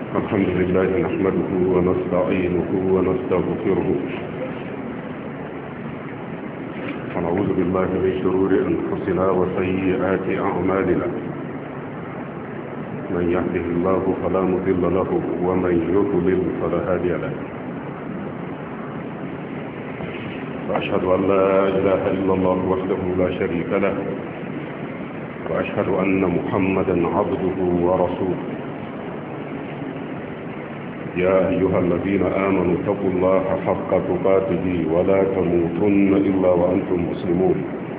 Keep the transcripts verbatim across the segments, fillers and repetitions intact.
الحمد لله نحمده ونستعينه ونستغفره ونعوذ بالله من شرور أنفسنا وسيئات أعمالنا. من يهده الله فلا مضل له ومن يضلل فلا هادي له. وأشهد أن لا إله إلا الله وحده لا شريك له، وأشهد أن محمدا عبده ورسوله. يا أيها الذين آمنوا اتقوا الله حق تقاته ولا تموتن إلا وأنتم مسلمون.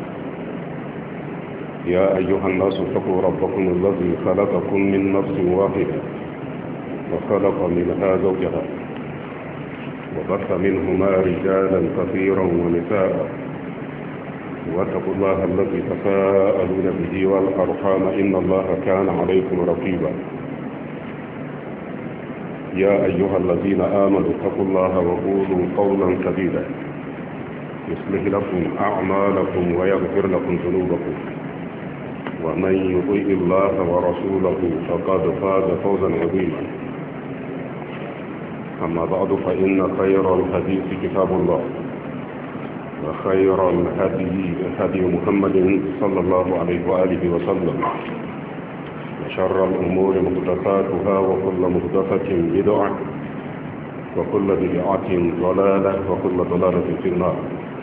يا أيها الناس اتقوا ربكم الذي خلقكم من نفس واحدة وخلق منها زوجها وبث منهما رجالا كثيرا ونساء، واتقوا الله الذي تساءلون به والأرحام إن الله كان عليكم رقيبا. يا أيها الذين آمنوا اتقوا الله وقولوا قولا سديدا يصلح لكم أعمالكم ويغفر لكم ذنوبكم، ومن يطيع الله ورسوله فقد فاز فوزا عظيما. أما بعد فإن خير الحديث كتاب الله، وخير الهدي هدي محمد صلى الله عليه وآله وسلم، وشر الأمور محدثاتها وكل محدثة بدعة وكل بدعة ضلالة وكل ضلالة في النار.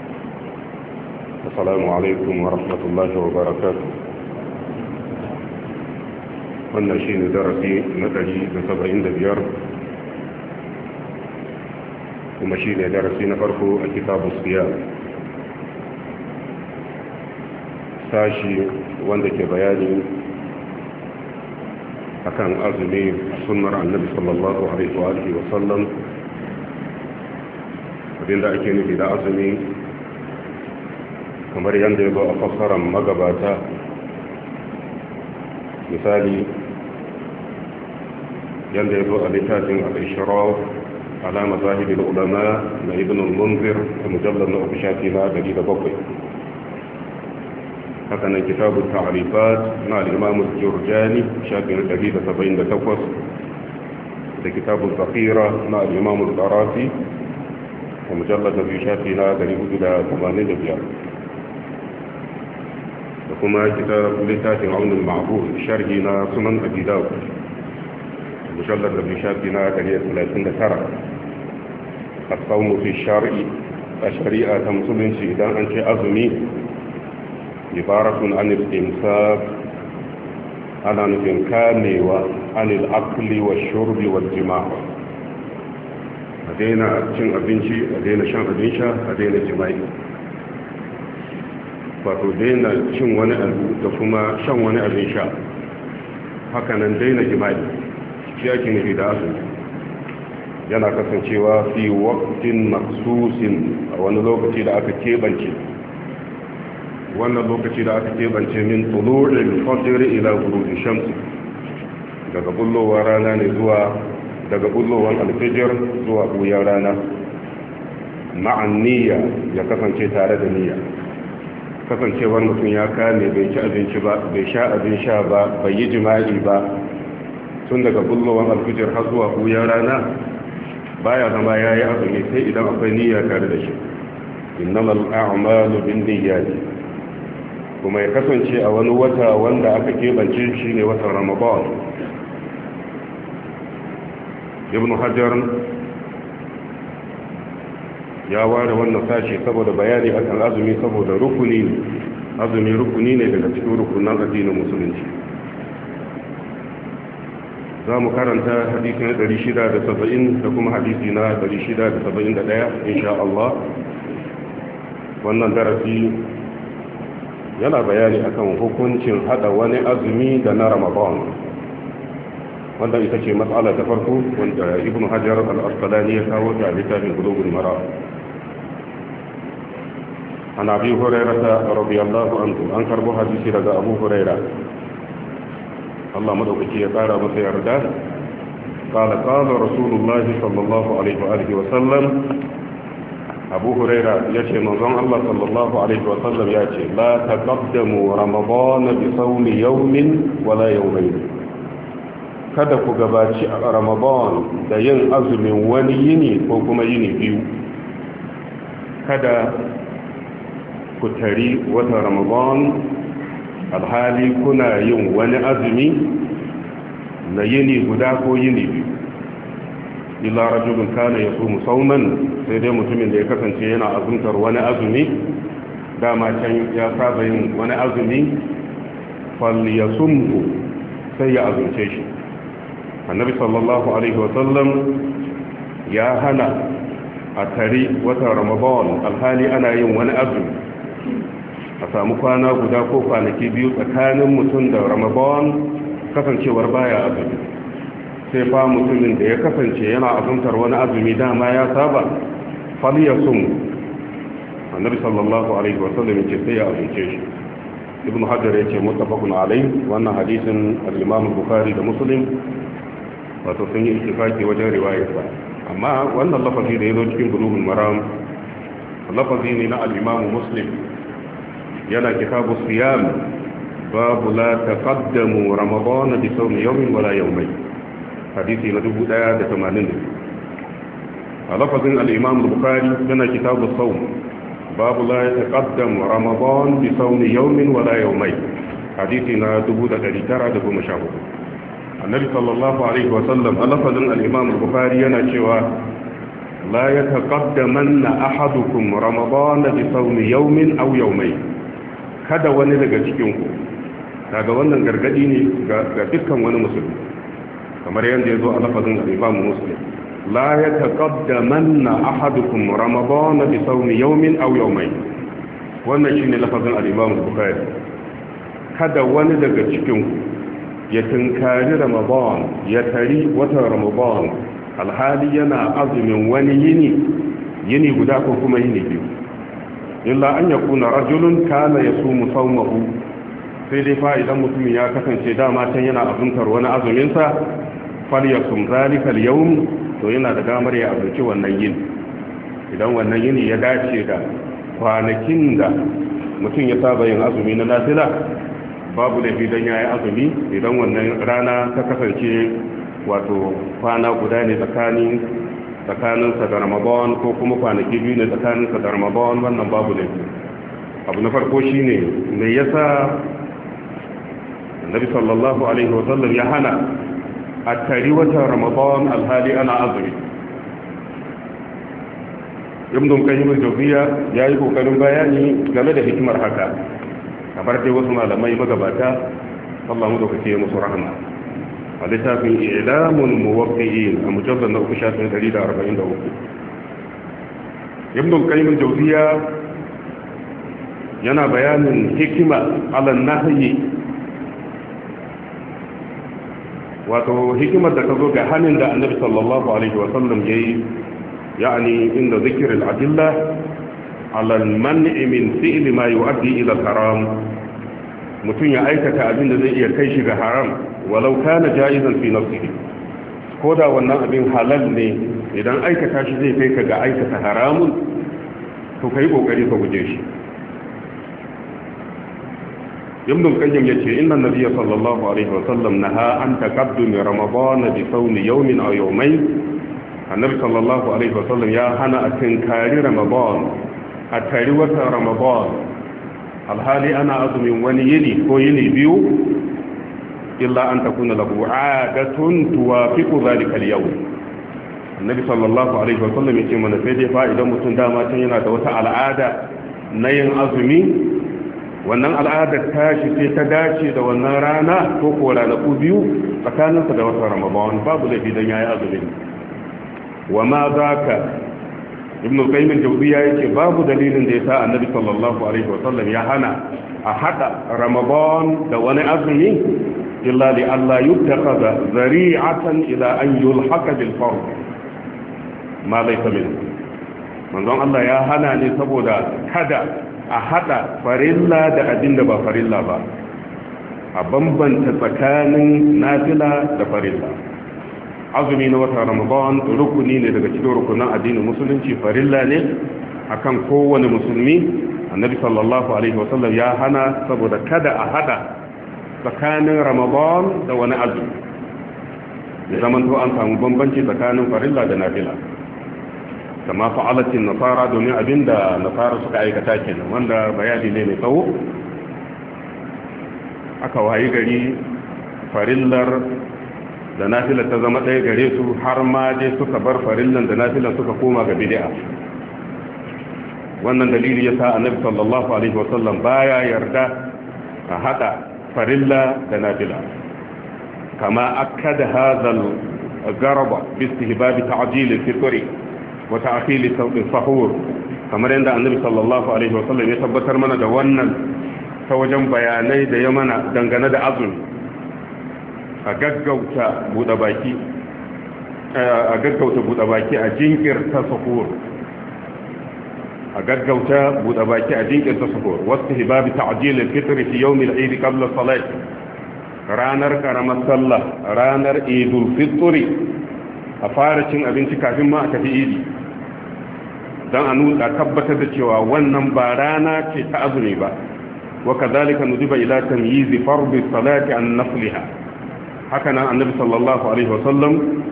السلام عليكم ورحمة الله وبركاته. wannan shi ne darasi na ɗari da saba'in da biyar, kuma shi ne darasi na farko a kitabun siyar, sashi wanda ke bayani akan azumi sunnar annabi sallallahu alaihi wa sallam. abinda ake nufi da azumi kamar yadda ya zo a fassarar magabata. misali yadda ya zo a littafin al-ishraf ala mazahib al-ulama na ibn al-munzir da mujallad na uku shafi na dari da bakwai. haka nan kitabun ta'arifat na al-imam al-jurjani shafi na dari da saba'in da takwas, da kitabun zakira na al-imam al-qarafi da mujallad na biyu shafi na dari hudu da tamanin da biyar, da kuma kitabun littafin aunin ma'bud sharhi na sunan abi dawud mujallad na biyu shafi na dari da talatin da tara. as-sawmu fi shar'i a shari'a ta musulunci idan an ce azumi ibaratun anil imsak, ana nufin kamewa anil akli wa shurbi wa jima'a. a daina cin abinci, a daina shan abin sha, a daina jima'i. wato daina cin wani abu da kuma shan wani abin sha, hakanan daina jima'i shi ake nufi da azumi. yana kasancewa fi waqtin maksusin, a wani lokaci da aka keɓance. wannan lokaci da aka keɓance min tulu'il fajr ila ghurubi shams, daga bullowar rana ne zuwa daga bullowar alfijir zuwa buyar rana. ma'an niyya, ya kasance tare da niyya. kasancewar mutum ya kame bai ci abinci ba, bai sha abin sha ba, bai yi jima'i ba tun daga bullowar alfijir har zuwa buyar rana, baya zama yayi azumi sai idan akwai niyya tare da shi. innamal a'malu binniyati, kuma ya kasance a wani wata wanda aka keɓance shi ne watan ramadan. ibn hajar ya ware wannan sashi saboda bayani akan azumi, saboda rukuni ne. azumi rukuni ne daga cikin rukunan addinin musulunci. za mu karanta hadisi na ɗari shida da saba'in da kuma hadisi na ɗari shida da saba'in da ɗaya insha Allah. wannan darasi yana bayani akan hukuncin hada wani azumi da na ramadan, wanda ita ce matsala ta farko wanda ibn hajar al-asqalani ya kawo ta littafin bulugul maram. an abi hurairah radiyallahu anhu, an karbo hadisi daga abu hurairah, Allah madaukaki ya kara masa yarda. قال قال رسول الله صلى الله عليه وآله وسلم abu huraira ya ce manzon Allah sallallahu alaihi wasallam ya ce la taqaddamu ramadana bi sawmi yawmin wala yawmayn, kada ku gabaci a ramadan da yin azumin wani yini ko kuma yini biyu. Kada ku tari watan ramadan alhali kuna yin wani azumi na yini guda ko yini biyu. Illa rajulun kana yasumu sawman, sai dai mutumin da ya kasance yana azumtar wani azumi, dama can ya saba yin wani azumi, falyasumhu, sai ya azumce shi. Annabi sallallahu alaihi wa sallam ya hana a tari watan ramadan alhali ana yin wani azumi, a samu kwana guda ko kwanaki biyu tsakanin mutum da ramadan kasancewar baya azumi. Sai fa mutumin da ya kasance yana azumtar wani azumi dama ya saba, falyasum, annabi sallallahu alaihi wa sallam yace sai ya azumce shi. Ibn Hajar yace muttafaqun alaihi, wannan hadisin al-Imam Bukhari da Muslim wato sun yi ittifaki wajen riwayarsa. Amma wannan lafazi da yazo cikin Bulughul Maram lafazi ne na al-Imam Muslim, yana kitabu siyam, babu la taqaddamu ramadan bi sawmi yawmin wala yawmayn, hadisi na dubu ɗaya da tamanin. A lafazin al-Imam Bukhari yana kitabu sawm, babu la taqaddamu ramadan bi sawmi yawmin wala yawmayn, hadisi na dubu ɗari tara da goma sha hudu. Annabi sallallahu alaihi wa sallam a lafazin al-Imam Bukhari yana cewa la yataqaddamanna ahadukum ramadan bi sawmi yawmin aw yawmayn, kada wani daga cikin ku, daga wannan gargadi ne ga dukkan wani musulmi, kamar yadda ya zo a lafazin al-Imam Muslim, la yataqaddamanna ahadukum ramadan bi sawmi yawmin aw yawmayn, wannan shine lafazin al-Imam Bukhari. Kada wani daga cikin ku ya tunkari ramadan, ya tari watan ramadan alhali yana azumin wani yini yini guda ko kuma yini biyu, illa an yakuna rajulun kana yasumu sawmahu, sai dai fa idan mutumin ya kasance dama can yana azumtar wani azuminsa, falyasum zalika al-yawm, to yana da damar ya azumci wannan yini. Idan wannan yini ya dace da kwanakin da mutum ya saba yin azumi na nafila, babu laifi dan yayi azumi idan wannan rana ta kasance wato kwana guda ne tsakanin tsakanin sa da Ramadan ko kuma kwanaki biyu ne tsakanin sa da Ramadan, wannan babu laifi. Abu na farko shine me yasa Annabi sallallahu alaihi wa sallam ya hana a tari watan Ramadan alhali ana azumi? Ibn Qayyim al-Jawziyya yayi kokarin bayani game da hikimar haka, kamar dai wasu malamai magabata, Allah mu dauke musu rahama, a littafin I'lamul Muwaqqi'in a mujallad na uku shafin ɗari da arba'in da uku. Ibn Qayyim al-Jawziyya yana bayanin hikima ala nahyi, wato hikimar da ta zo ga hannun da Annabi sallallahu alaihi wa sallam yayi, yani inda zikr al-adilla ala al-man'i min fi'li ma yu'addi ila al-haram, mutum ya aikata abin da zai iya kai shi ga haram walau kana jaizan fi nafsihi, ko da wannan abin halal ne, idan aikata shi zai kai ka ga aikata haramun, to kai kokari ka guje shi. Ibn Qayyim yace inna nabiyya sallallahu alaihi wa sallam naha an taqaddumi ramadan bi sawmi yawmin aw yawmayn, annabi sallallahu alaihi wa sallam ya hana a tinkari ramadan, a tari watan ramadan alhali ana azumin wani yini ko yini biyu, illa an takuna lahu adatun tuwafiqu dhalika al-yawm. Annabi sallallahu alaihi wa sallam yace mana sai dai fa idan mutum dama can yana da wata al'ada na yin azumi, wannan al'adar tashi sai ta dace da wannan rana ko ko ranaku biyu tsakaninsa da watan ramadan, babu laifi dan yayi azumi. wa ma zaka ibn al-qayyim al-jawziyya yake babu dalilin da yasa annabi sallallahu alaihi wa sallam ya hana a hada ramadan da wani azumi illa li alla yuttakhadha zari'atan ila an yulhaqa bil fard ma laysa min. manzon Allah ya hana ne saboda kada a hada farilla da abinda ba farilla ba, a bambanta tsakanin nafila da farilla. azumi na watan ramadan rukuni ne daga cikin rukunan addinin musulunci, farilla ne akan kowane musulmi. annabi sallallahu alaihi wasallam ya hana saboda kada a hada tsakanin ramadan da wani azumi. ya zama to an samu bambanci tsakanin farilla da nafila kama fa'alatin nasara domin abinda nasara suka aikata kenan wanda bayani ne mai tsawo aka wayi gari farillar da nafilar ta zama ɗaya gare su har ma dai suka bar farillan da nafilar suka koma ga bid'a wannan dalili yasa annabi sallallahu alaihi wasallam baya yarda a hada farilla da nafila kama akkada hadha al-garaba bi istihbab ta'jil al-fitr wa ta'khil as-sahur kamar yadda annabi sallallahu alaihi wasallam ya tabbatar mana da wannan ta wajen bayanai da ya mana dangane da azumi a gaggauta buɗe baki a gaggauta buɗe baki a jinkirta sahur a gaggauta buɗe baki a jinkirta sahur wasu hibabi ta'jil al-fitr fi yawm al-eid qabla salat ranar karamar sallah ranar idul fitr a fara cin abinci kafin ma a tafi idi dan a nuna tabbatar da cewa wannan ba rana ce ta azumi ba wa kadhalika nudiba ila tamyiz fardh as-salati an nafliha haka nan annabi sallallahu alaihi wasallam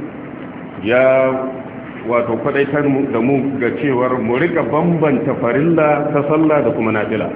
ya wato kwadaitar da mu ga cewar mu rika bambanta farilla ta sallah da kuma nafila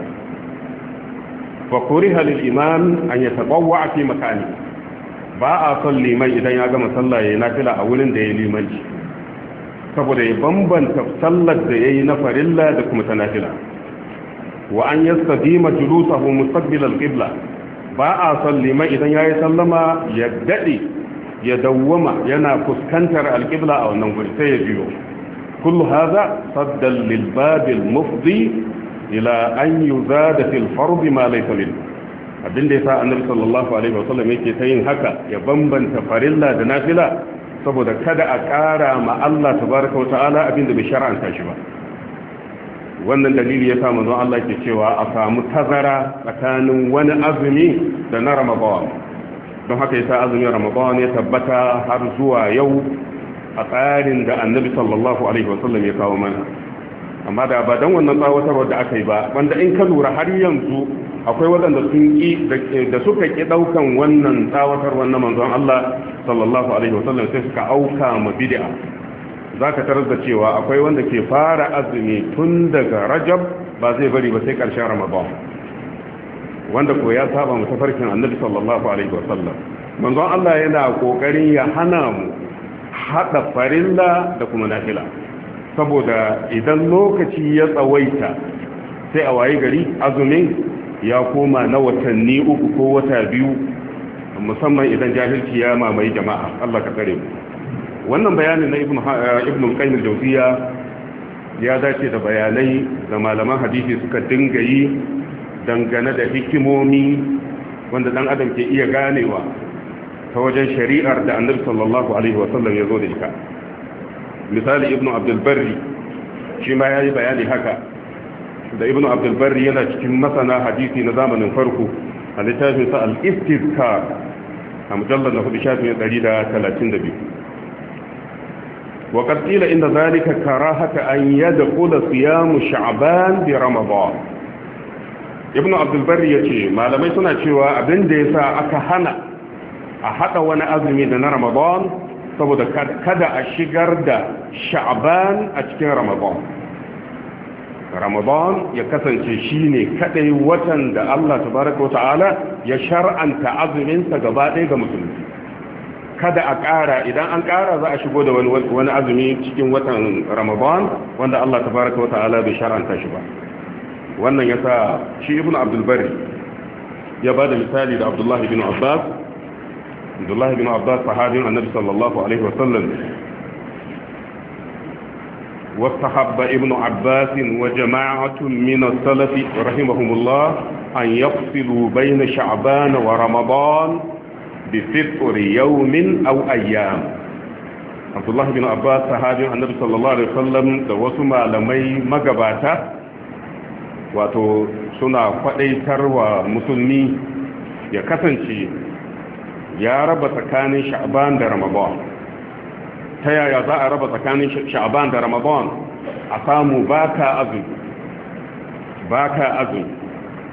fa kuriha lil imam an yatatawwa fi makani ba a son liman idan ya gama sallah yayin nafila a wurin da yayi limanci saboda ya bambanta sallar da yayi na farilla da kuma ta nafila wa an yastadima julusahu mustaqbil al-qibla ba a son liman idan ya yi sallama ya daɗe ya dawwama yana fuskantar alƙibla a wannan guri sai ya biyo kullu haza saddan lil babil mufdi ila an yuzada fil fard ma laysa min abinda yasa annabi sallallahu alaihi wasallam yake ta yin haka ya bambanta farilla da nafila saboda kada a ƙara ma Allah tabaraka wa ta'ala abinda bai shar'anta shi ba wannan dalili ya sa manzon Allah ke cewa a samu tazara tsakanin wani azumi da na Ramadan don haka yasa azumin Ramadan ya tabbata har zuwa yau a tsarin da Annabi sallallahu alaihi wasallam ya kawo mana amma da ba dan wannan tsawatarwar da aka yi ba wanda in ka lura har yanzu akwai waɗanda sun ki da suka ki daukan wannan tsawatarwar na manzon Allah sallallahu alaihi wasallam sai suka auka ma bid'a za ka tarar da cewa akwai wanda ke fara azumi tun daga rajab ba zai bari ba sai ƙarshen ramadan wanda ko ya saba mu tafarkin annabi sallallahu alaihi wasallam manzon Allah yana kokarin ya hana mu hada farilla da kuma nafila saboda idan lokaci ya tsawaita sai a waye gari azumin ya koma na watanni uku ko wata biyu musamman idan jahilci ya mamaye jama'a Allah ka tsare mu wannan bayanin na ibn al-qayyim al-jawziya ya dace da bayanai da malaman hadisi suka dinga yi dangane da hikimomi wanda dan adam ke iya ganewa ta wajen shari'ar da annabi sallallahu alaihi wasallam ya zo da ita misali ibn abdul barri shi ma yayi bayani haka da ibn abdul barri yana cikin masana hadisi na zamanin farko a littafin sa al-istizkar a mujallad na hudu shafin ɗari da talatin da biyu وقد قيل إن ذلك كراهة أن يدخل صيام شعبان برمضان ابن عبد البر يقول ما لم يسنى شوى أبن ديسا أكهنا أحد وانا أزمي دنا رمضان saboda kada a shigar da sha'ban a cikin ramadan ramadan ya kasance shine kadai watan da Allah tabaraka wa ta'ala ya shar'anta azumin sa gaba ɗaya ga musulmi kada a ƙara idan an ƙara za a shigo da wani azumi cikin watan ramadan wanda Allah tabaraka wa ta'ala bai shar'anta shi ba wannan yasa shi ibnu abdul bari ya bada misali da abdullahi bin abbas abdullahi bin abbas sahabin annabi sallallahu alaihi wa sallam واستحب ابن عباس وجماعة من السلف رحمهم الله أن يفصلوا بين شعبان ورمضان بفطر يوم أو أيام عبد الله بن عباس صحابي النبي صلى الله عليه وسلم da wasu malamai magabata wato suna kwadaitarwa musulmi ya kasance ya raba tsakanin sha'ban da ramadan ta yaya za a raba tsakanin sha'ban da ramadan a samu baka azumi baka azumi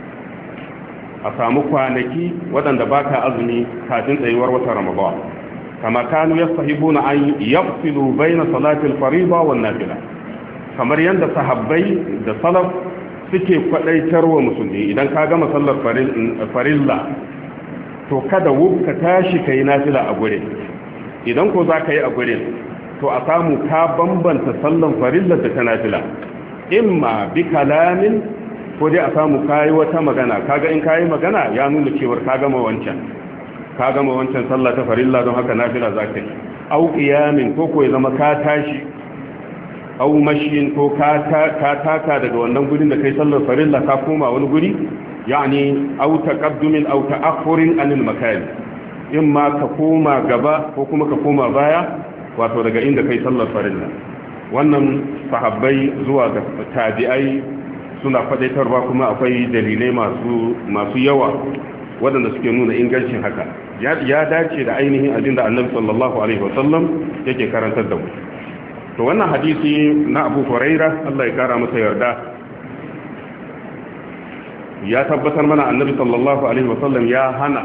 a samu kwanaki waɗanda baka azumi kafin tsayuwar watan ramadan kama kanu yastahibuna an yafsilu bayna salati al-fariida wan nafila kamar yanda sahabbai da salaf suke kwadaitarwa musulmi idan ka gama sallar farilla to kada ka tashi kai nafila a gure idan ko za ka yi a gure to a samu ka bambanta sallan farilla da ta nafila imma bi kalamin ko dai a samu kayi wata magana kaga in kayi magana ya nuna cewar ka gama wancan ka gama wancan sallah ta farilla don haka nafila za ka yi au qiyamin ko ko ya zama ka tashi au mashin ko ka taka daga wannan gurin da kai sallar farilla ka koma wani guri yani au taqaddumin au ta'akhurin anil makan imma ka koma gaba ko kuma ka koma baya wato daga inda kai sallar farilla wannan sahabbai zuwa ga tabi'ai suna fadaitarwa kuma akwai dalilai masu masu yawa waɗanda suke nuna ingancin haka ya dace da ainihin abinda annabi sallallahu alaihi wasallam yake karantar da mu to wannan hadisi na Abu Huraira Allah ya kara masa yarda ya tabbatar mana annabi sallallahu alaihi wasallam ya hana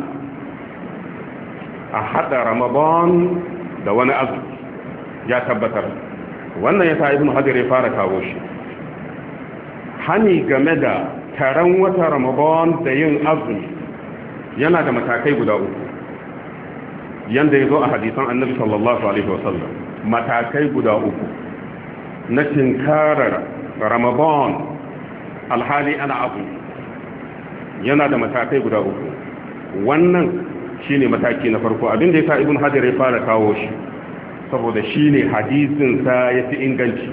a hada Ramadan da wani azumi ya tabbatar wannan ya sa Ibn Hajar ya fara kawo shi hani game da taron wata Ramadan da yin azumi yana da matakai guda uku yanda ya zo a hadisan annabi sallallahu alaihi wasallam matakai guda uku na tinkarar Ramadan alhali ana azumi yana da matakai guda uku wannan shine mataki na farko abinda ya sa Ibn Hajar ya fara kawo shi saboda shine hadisin sa yafi inganci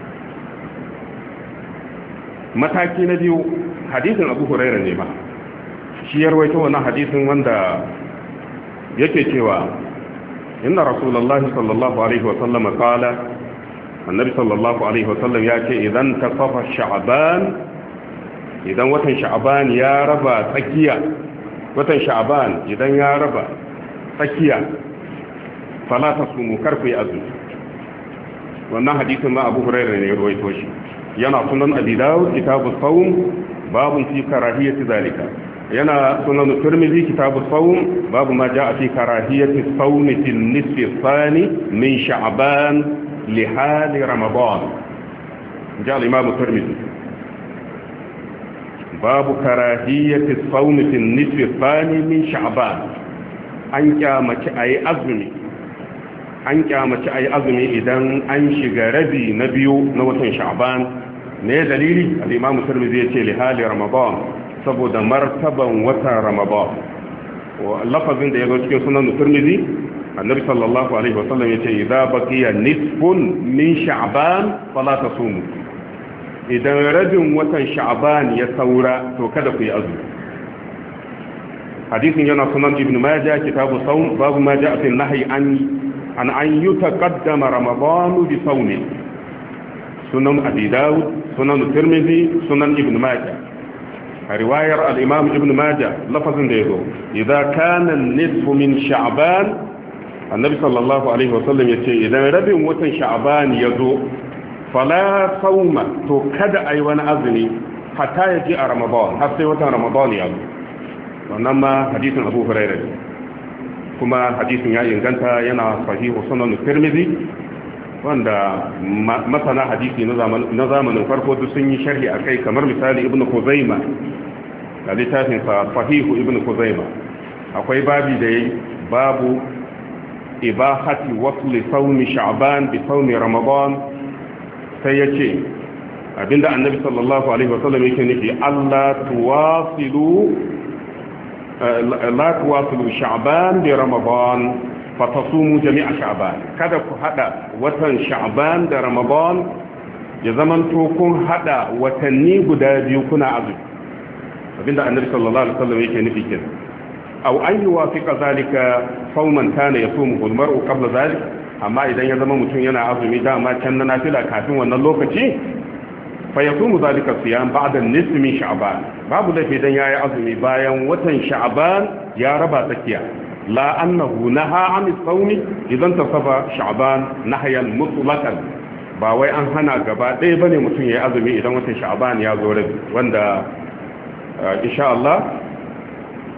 mataki na biyu hadisin Abu Hurairah ne ba shi ya rawaito wannan hadisin wanda yake cewa inna rasulullahi sallallahu alaihi wa sallam qala annabi sallallahu alaihi wa sallam ya ce idan tasafa sha'ban idan watan sha'ban ya raba tsakiya watan sha'ban idan ya raba tsakiya fala tasumu karfu azumi wannan hadisin ma Abu Hurairah ne ya rawaito shi yana sunan Abi Dawud kitabu sawm babun fi karahiyati zalika yana sunan Tirmidhi kitabu sawm babu ma jaa fi karahiyati sawm fi an-nisf ath-thani min sha'ban li hal ramadan jaa al-imam Tirmidhi babu karahiyati sawm fi an-nisf ath-thani min sha'ban an kyamaci ayi azumi an kyamaci ayi azumi idan an shiga rabi na biyu na watan sha'ban ne dalili al-imam Tirmidhi yace li hali ramadan saboda martaban watan ramadan wa lafazin da yazo cikin sunan Tirmidhi annabi sallallahu alaihi wasallam yace idza baqiya nisfun min sha'ban fala tasumu idan rabin watan sha'ban ya saura to kada ku yi azumi hadisin yana sunan Ibn Majah kitabu sawm babu ma ja'a fi an-nahy an an an yutaqaddama ramadan bi sawmin sunan Abi Dawud sunan Tirmidhi sunan Ibn Majah a riwayar al-Imam Ibn Majah lafazin da yazo idza kana an-nisfu min sha'ban annabi sallallahu alaihi wasallam yace idan rabin watan sha'ban yazo fala sawma to kada ai wani azumi hatta yaji a ramadan har sai watan ramadan ya zo wannan ma hadisin Abu Hurairah kuma hadisin ya inganta yana sahihu sunan Tirmidhi wanda masana hadisi na zamanin farko duk sun yi sharhi a kai kamar misali ibn Khuzaima da littafin sa sahihu ibn Khuzaima akwai babi da yayi babu ibahati wasli sawmi sha'ban bi sawmi ramadan sai yace abinda annabi sallallahu alaihi wasallam yake nufi Allah tuwasilu la tuwasilu sha'ban bi ramadan fatasumu jami'a sha'ban kada ku hada watan sha'ban da ramadan ya zamanto kun hada watanni guda biyu kuna azumi abinda annabi sallallahu alaihi wasallam yake nufi kenan aw an yuwafiqa zalika sawman kana yasumu al-mar'u qabla zalik amma idan ya zama mutum yana azumi dama can na nafila kafin wannan lokaci fa yasumu zalika siyam ba'da an-nisf min sha'ban babu laifi dan yayi azumi bayan watan sha'ban ya raba tsakiya la annahu naha an as-sawmi idan tasafa sha'ban nahyan mutlaqan ba wai an hana gaba ɗaya bane mutum yayi azumi idan watan sha'ban ya zo rabi wanda insha Allah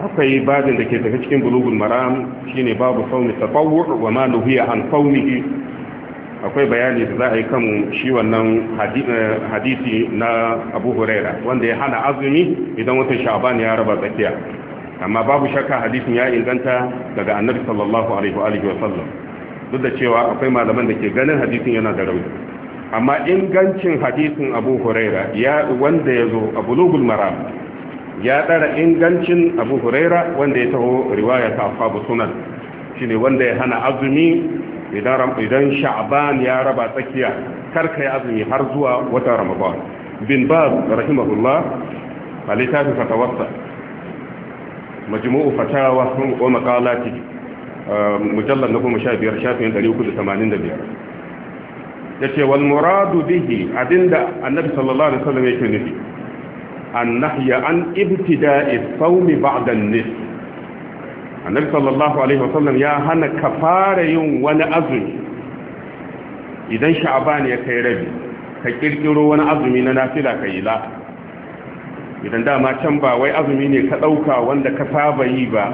akwai babin da ke tafi cikin bulugul maram shine babu saumi tatawwu wa ma nuhiya an saumihi. akwai bayani da za a yi kan shi wannan hadisi na Abu Huraira wanda ya hana azumi idan watan Sha'ban ya raba tsakiya, amma babu shakka hadisin ya inganta daga Annabi sallallahu alaihi wa alihi wa sallam, duk da cewa akwai malaman da ke ganin hadisin yana da rauni, amma ingancin hadisin Abu Huraira ya wanda ya zo a bulugul maram ya ɗara ingancin Abu Huraira wanda ya taho riwaya ta ashabu sunan, shine wanda ya hana azumi idan idan Sha'ban ya raba tsakiya, kar kai azumi har zuwa wata Ramadan. Bin Baz rahimahullah a littafin fatawarsa majmu'u fatawa wa maqalati mujallad na goma sha biyar shafin ɗari uku da tamanin da biyar yace wal muradu bihi abinda annabi sallallahu alaihi wasallam yake nufi النهي عن ابتداء الصوم بعد النصف. النبي صلى الله عليه وسلم يا هنا كفاره يوم وانا azumi idan sha'ban ya kai rabi ka kirkiro wani azumi na nafila kai la idan dama can ba wai azumi ne ka dauka wanda ka saba yi ba,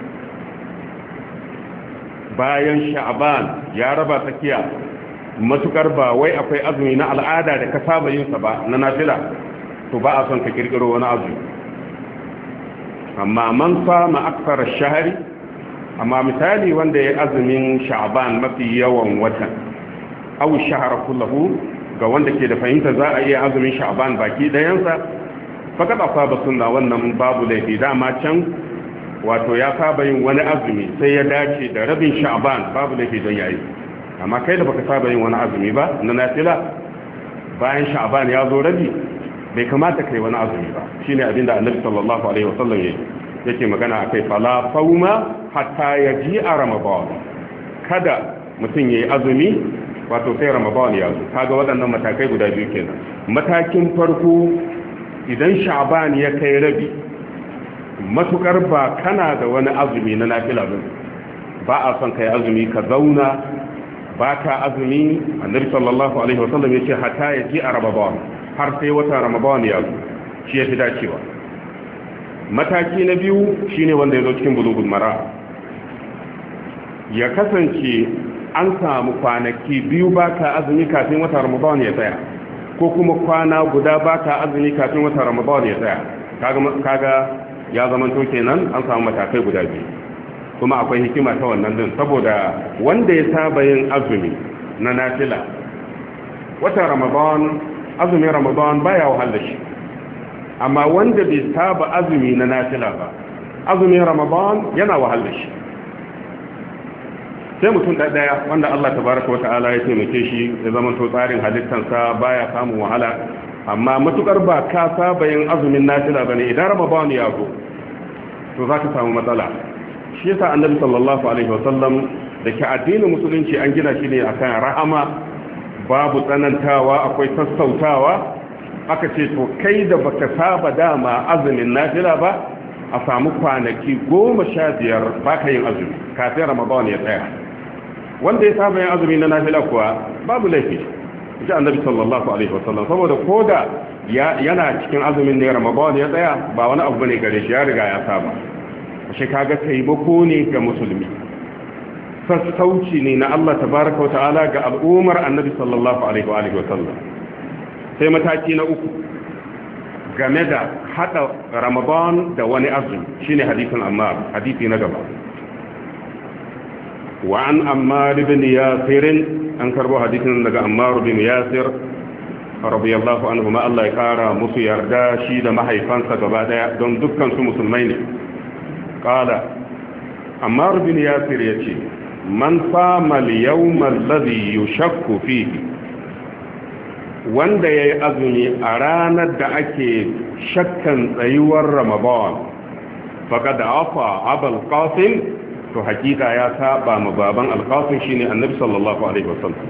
bayan sha'ban ya raba tsakiya matukar ba wai akwai azumi na al'ada da ka saba yin sa ba na nafila, to ba a son ka kirkiro wani abu. Amma man sama aksar shahari, amma misali wanda ya azumin sha'ban mafi yawan watan aw shahara kullahu, ga wanda ke da fahimta za a iya azumin sha'ban baki dayansa, fakat asaba sunna, wannan babu laifi. Dama can wato ya saba yin wani azumi sai ya dace da rabin sha'ban, babu laifi don yayi. Amma kai da baka saba yin wani azumi ba na nafila, bayan sha'ban ya zo rabi, bai kamata kai wani azumi ba. Shine abinda Annabi sallallahu alaihi wasallam yake magana akai, fala sauma hatta yaji a ramadan. Kada mutum yayi azumi wato sai ramadan ya zo. Kaga waɗannan matakai guda biyu kenan. Matakin farko, idan sha'ban ya kai rabi, matukar ba kana da wani azumi na nafila ba, ba a son kai azumi ka zauna ba ka azumi. Annabi sallallahu alaihi wasallam yace hatta yaji a ramadan, har sai wata Ramadan ya zo, shi ya fi dacewa. Mataki na biyu shine wanda ya zo cikin bulugul mara, ya kasance an samu kwanaki biyu baka azumi kafin wata Ramadan ya tsaya, ko kuma kwana guda baka azumi kafin wata Ramadan ya tsaya. kaga kaga ya zama to kenan an samu matakai guda biyu. Kuma akwai hikima ta wannan din, saboda wanda ya saba yin azumi na nafila wata Ramadan, azumin Ramadan baya wahala shi, amma wanda bai saba azumi na nafila ba, azumin Ramadan yana wahala shi. Sai mutum ɗaya wanda Allah tabaraka wa ta'ala ya taimake shi ya zama to tsarin halittarsa baya samun wahala, amma matukar ba ka saba yin azumin nafila bane, idan Ramadan ya zo to za ka samu matsala. Shi yasa Annabi sallallahu alaihi wa sallam, da ke addinin musulunci an gina shi ne akan rahama, babu tsanantawa, akwai sassautawa. Aka ce to kai da baka saba dama azumin nafila ba, a samu kwanaki goma sha biyar baka yin azumi kafin Ramadan ya tsaya. Wanda ya saba yin azumi na nafila kuwa babu laifi, ji Annabi sallallahu alaihi wasallam, saboda koda yana cikin azumin ne Ramadan ya tsaya, ba wani abu bane gare shi, ya riga ya saba. Shi kaga taimako ne ga musulmi, sassauci ne na Allah tabaraka wa ta'ala ga al'ummar Annabi sallallahu alaihi wa alihi wasallam. Sai mataki na uku game da hada Ramadan da wani azumi, shine hadisin Ammar, hadisi na gaba. Wa an Ammar ibn Yasir, an karbo hadisin daga Ammar ibn Yasir radiyallahu anhu, ma Allah ya kara musu yarda shi da mahaifansa gaba daya, don dukkan su musulmai ne. Qala Ammar ibn Yasir yace, man sama al-yawm alladhi yushakku fihi, wanda ya yi azumi a ranar da ake shakkan tsayuwar Ramadan, faka da afa abal qasim, to hakika ya saba ma baban al-qasim shine Annabi sallallahu alaihi wasallam.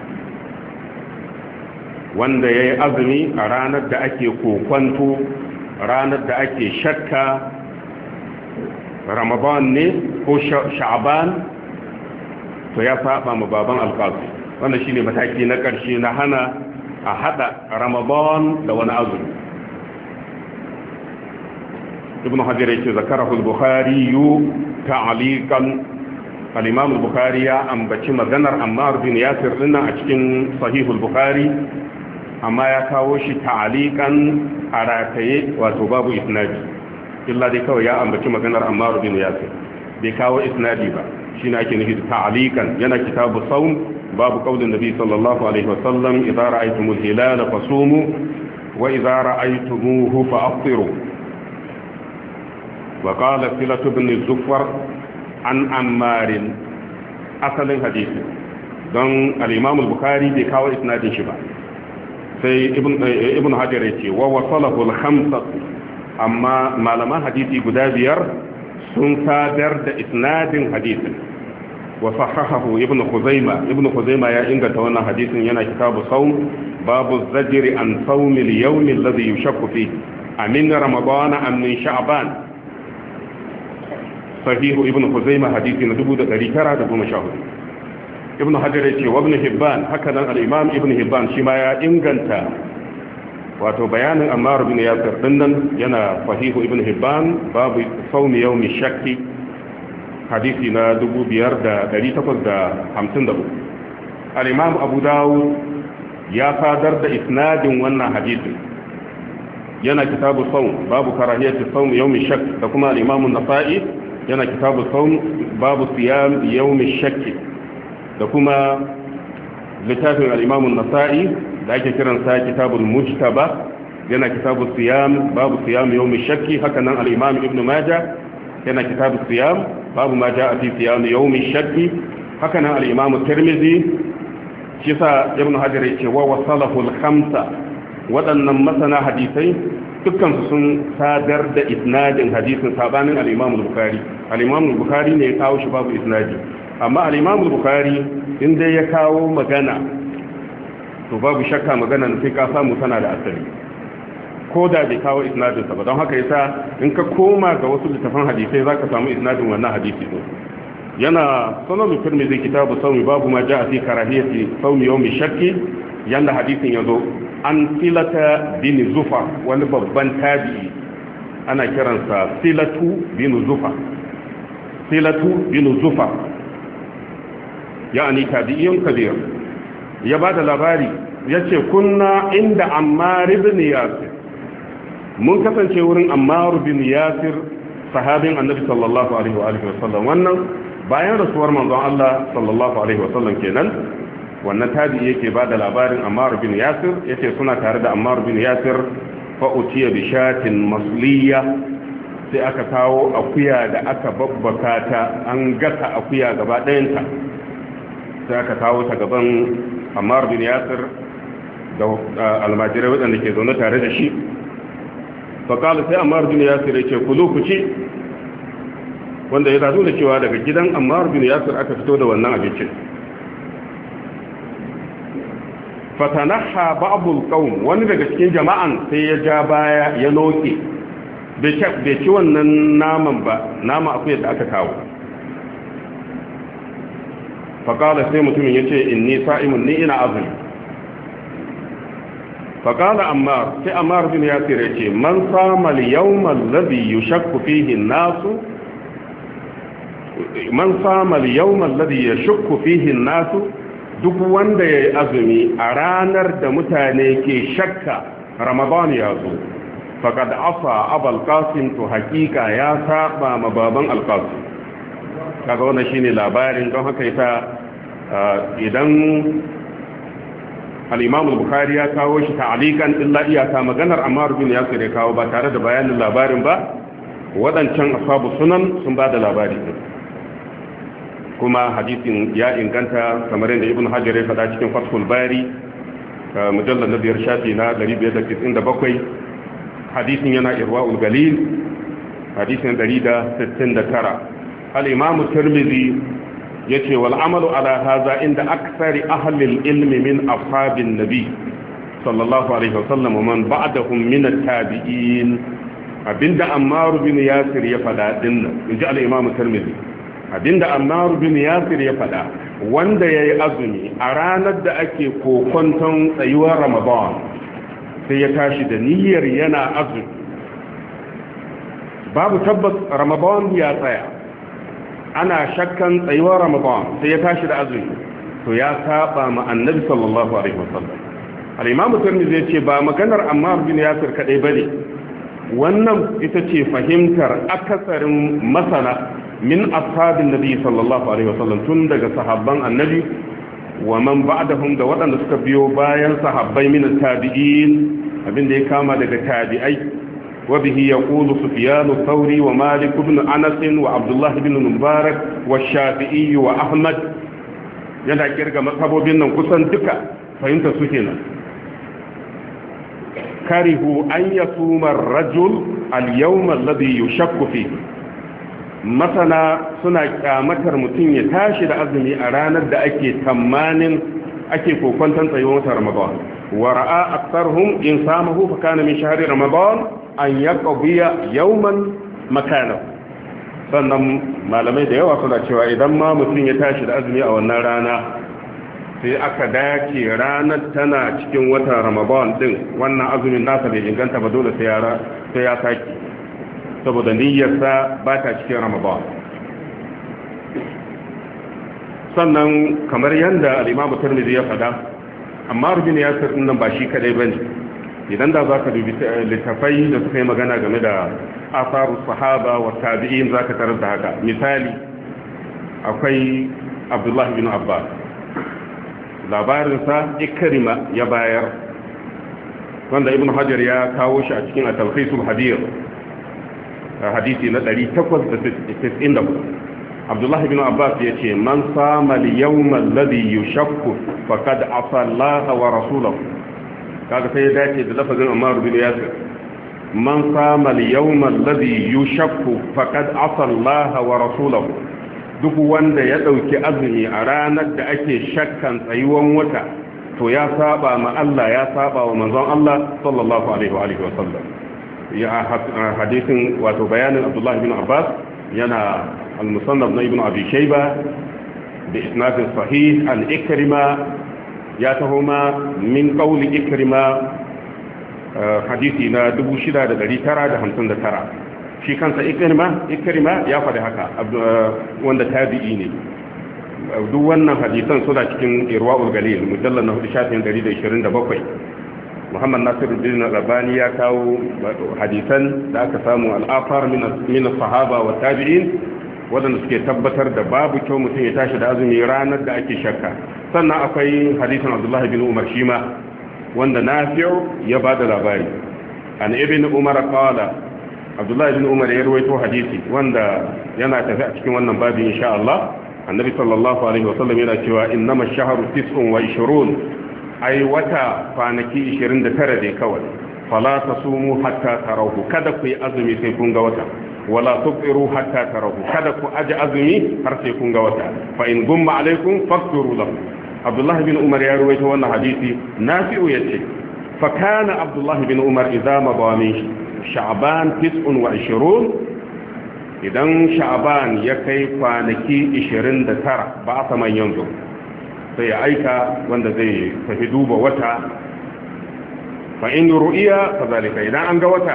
Wanda ya yi azumi a ranar da ake kokwanto, ranar da ake shakka Ramadan ne ko Sha'ban, to ya saba ma baban al-qasim. Wannan shine mataki na ƙarshe na hana a hada Ramadan da wani azumi. ibn hajar yake zakarahu al-bukhari ta'liqan al-imam al-bukhari ya ambaci maganar ammar bin yasir dinnan a cikin sahih al-bukhari amma ya kawo shi ta'liqan a rataye wato babu isnadi illa dai kawai ya ambaci maganar ammar bin yasir bai kawo isnadi ba shine ake nufi da ta'liqan yana kitabu sawm babu qaulin nabi sallallahu alaihi wasallam idza ra'aytumul hilala fasumu wa idza ra'aytumuhu fa'aftiru wa qala silatu ibn zufar an ammarin asalin hadisi don al-imam al-bukhari bai kawo isnadin shi ba sai ibn ibn hajar yace wa wasalahu al-khamsa amma malaman hadisi guda biyar sun sadar da isnadin hadisin wa sahahahu ibn khuzaima ibn khuzaima ya inganta wannan hadisin yana kitabu sawm babu zajri an sawm al-yawm alladhi yushakku fihi amin ramadana am min sha'ban sahihu ibn khuzaima hadisi na dubu da ɗari tara da goma sha hudu ibn hajar ya ce wa ibn hibban haka nan al-imam ibn hibban shi ma ya inganta wato bayanin ammar bin yasir dinnan yana sahihu ibn hibban babu sawmi yawmi shakki hadisi na dubu biyar da ɗari takwas da hamsin da uku al-imam abu dawud ya sadar da isnadin wannan hadisin yana kitabu sawm babu karahiyati sawmi yawmi shakki da kuma al-imam an-nasa'i yana kitabu sawm babu siyam yawmi shakki da kuma littafin al-imam an-nasa'i da ake kiransa kitabul mujtaba yana kitabu siyam babu siyam yawmi shakki haka nan al-imam ibn majah yana kitabu siyam babu ma jaa fi siyam yawmi shakki haka nan al-imam tirmidhi shi sa ibn hajar ya ce wa wasalahu al-khamsa wadannan masana hadisai dukkan su sun sadar da isnadin hadisin sabanin al-imam al-bukhari al-imam al-bukhari ne ya kawo shi babu isnadi amma al-imam al-bukhari inda ya kawo magana to babu shakka magana sai ka samu tana da asali ko da bai kawo isnadin sa ba don haka yasa in ka koma ga wasu littafan hadisai zaka samu isnadin wannan hadisi din yana sunan tirmidhi kitabu sawmi babu ma jaa fi karahiyati sawmi yawmi shakki yanda hadisin yazo an silata bin zufa wani babban tabi'i ana kiransa silatu bin zufa silatu bin zufa yani tabi'in kabir ya bada labari yace kunna inda ammar ibn yasir mun kasance wurin ammar ibn yasir sahabin annabi sallallahu alaihi wa alihi wasallam wannan bayan rasuwar manzon Allah sallallahu alaihi wasallam kenan wannan tabi'i yake bada labarin ammar ibn yasir yace suna tare da ammar ibn yasir fa utiya bi shatin masliya sai aka kawo akuya da aka babbaka ta an gasa akuya gaba ɗayanta sai aka kawo ta gaban ammar ibn yasir da almajirai waɗanda ke zaune tare da shi faƙalu sai ammar bin yasir ya ce kulu ku ci wanda ya zazu da cewa daga gidan ammar bin yasir aka fito da wannan abincin fatanaha ba'dul qawm wani daga cikin jama'an sai ya ja baya ya noke bai ci wannan naman ba nama akwai da aka kawo faƙala sai mutumin ya ce inni sa'imun ni ina azumi فقال عمار في عمار بن ياسر يقول من صام اليوم الذي يشك فيه الناس من صام اليوم الذي يشك فيه الناس duk wanda ya yi azumi a ranar da mutane ke shakka ramadan ya zo faƙad asa abal qasim to hakika ya saba ma baban alqasim kaga wannan shine labarin don haka yasa idan al-imam al-bukhari ya kawo shi ta'alikan illa iyaka maganar ammar bin yasir ya kawo ba tare da bayanin labarin ba wadancan ashabu sunan sun ba da labari kuma hadisin ya inganta kamar yadda ibn hajar ya faɗa cikin fathul bari mujallad na biyar shafi na ɗari biyar da tis'in da bakwai hadisin yana irwaul galil hadisin ɗari da sittin da tara al-imam tirmidhi yace wal amalu ala hadha inda aktsari ahli al-ilm min ashabin nabi sallallahu alaihi wasallam wa man ba'dahum min at-tabi'in abinda ammar bin yasir ya fada dinnan inji al-imam tirmidhi abinda ammar bin yasir ya fada wanda yayi azumi a ranar da ake kokonton tsayuwar ramadan sai ya tashi da niyyar yana azumi babu tabbas ramadan ya tsaya ana shakkan tsayuwar ramadan sai ya tashi da azumi to ya saba ma annabi sallallahu alaihi wasallam al-imam Tirmidhi ya ce ba maganar Ammar bin Yasir kadai bane wannan ita ce fahimtar akasarin masana min ashabin nabi sallallahu alaihi wasallam tun daga sahabban annabi wa man ba'dahum da waɗanda suka biyo bayan sahabbai min tabi'in abinda ya kama daga tabi'ai wa bihi yaqulu Sufyan ath-Thawri wa Malik ibn Anas wa Abdullah ibn Mubarak wa Shafi'i wa Ahmad yana kirga mazhabobin nan kusan duka fahimta su kenan karihu an yasuma ar-rajul al-yawm alladhi yushakku fihi masana suna kyamatar mutum ya tashi da azumi a ranar da ake tamanin ake kokwantan tsayuwar watan Ramadan wa ra'a aktharuhum in samahu fa kana min shahri Ramadan an yaqbiya yawman makana sannan malamai da yawa suna cewa idan ma mutum ya tashi da azumi a wannan rana sai aka dace ranar tana cikin watan Ramadan din wannan azumin nasa bai inganta ba dole sai ya sai ya saki saboda niyyarsa ba ta cikin Ramadan sannan kamar yadda al-Imam Tirmidhi ya fada amma rubin Yasir din nan ba shi kadai bane idan da zaka dubi littafai da suka yi magana game da asaru sahaba wa tabi'in zaka tarar da haka misali akwai Abdullah bin Abbas labarinsa Ikrima ya bayar wanda Ibn Hajar ya kawo shi a cikin at-Talkhisul Hadir hadisi na ɗari takwas da tis'in da hudu Abdullah bin Abbas ya ce man sama al-yawm alladhi yushakku faqad asa Allah wa rasulahu kaga sai ya dace da lafazin Ammar bin Yasir man sama al-yawm alladhi yushakku faqad asa Allah wa rasulahu duk wanda ya dauki azumi a ranar da ake shakkan tsayuwan wata to ya saba ma Allah ya saba wa manzon Allah sallallahu alaihi wa alihi wa sallam ya hadisin wato bayanin Abdullah bin Abbas yana al-musannaf na Ibn Abi Shayba bi isnad sahih an Ikrima ya tahuma min qawli Ikrima hadisi na dubu shida da ɗari tara da hamsin da tara shi kansa Ikrima Ikrima ya faɗi haka wanda tabi'i ne duk wannan hadisan suna cikin Irwaul Galil mujallal na hudu shafin ɗari da ishirin da bakwai Muhammad Nasiruddin Al-Albani ya kawo hadisan da aka samu al'afar min sahaba wa tabi'in wadanda suke tabbatar da babu kyau mutum ya tashi da azumi ranar da ake shakka sannan akwai hadisan Abdullah bin Umar shima wanda Nafi' ya bada labari an ibn Umar qala Abdullah bin Umar ya rawaito hadisi wanda yana tafi a cikin wannan babin insha Allah annabi sallallahu alaihi wasallam yana cewa innama ash-shahru tis'un wa ishrun ai wata kwanaki ishirin da tara ne kawai fala tasumu hatta tarahu kada ku yi azumi sai kun ga wata wala tuqiru hatta tarahu kada ku aje azumi har sai kun ga wata fa in gumma alaikum faqturu lahu Abdullah bin Umar ya rawaito wannan hadisi Nafi'u yace fa kana Abdullah bin Umar idza mabami sha'ban tis'un wa ishrun idan sha'ban ya kai kwanaki ishirin da tara ba a saman yanzu sai ya aika wanda zai tafi duba wata fa in ru'iya fadhalika idan an ga wata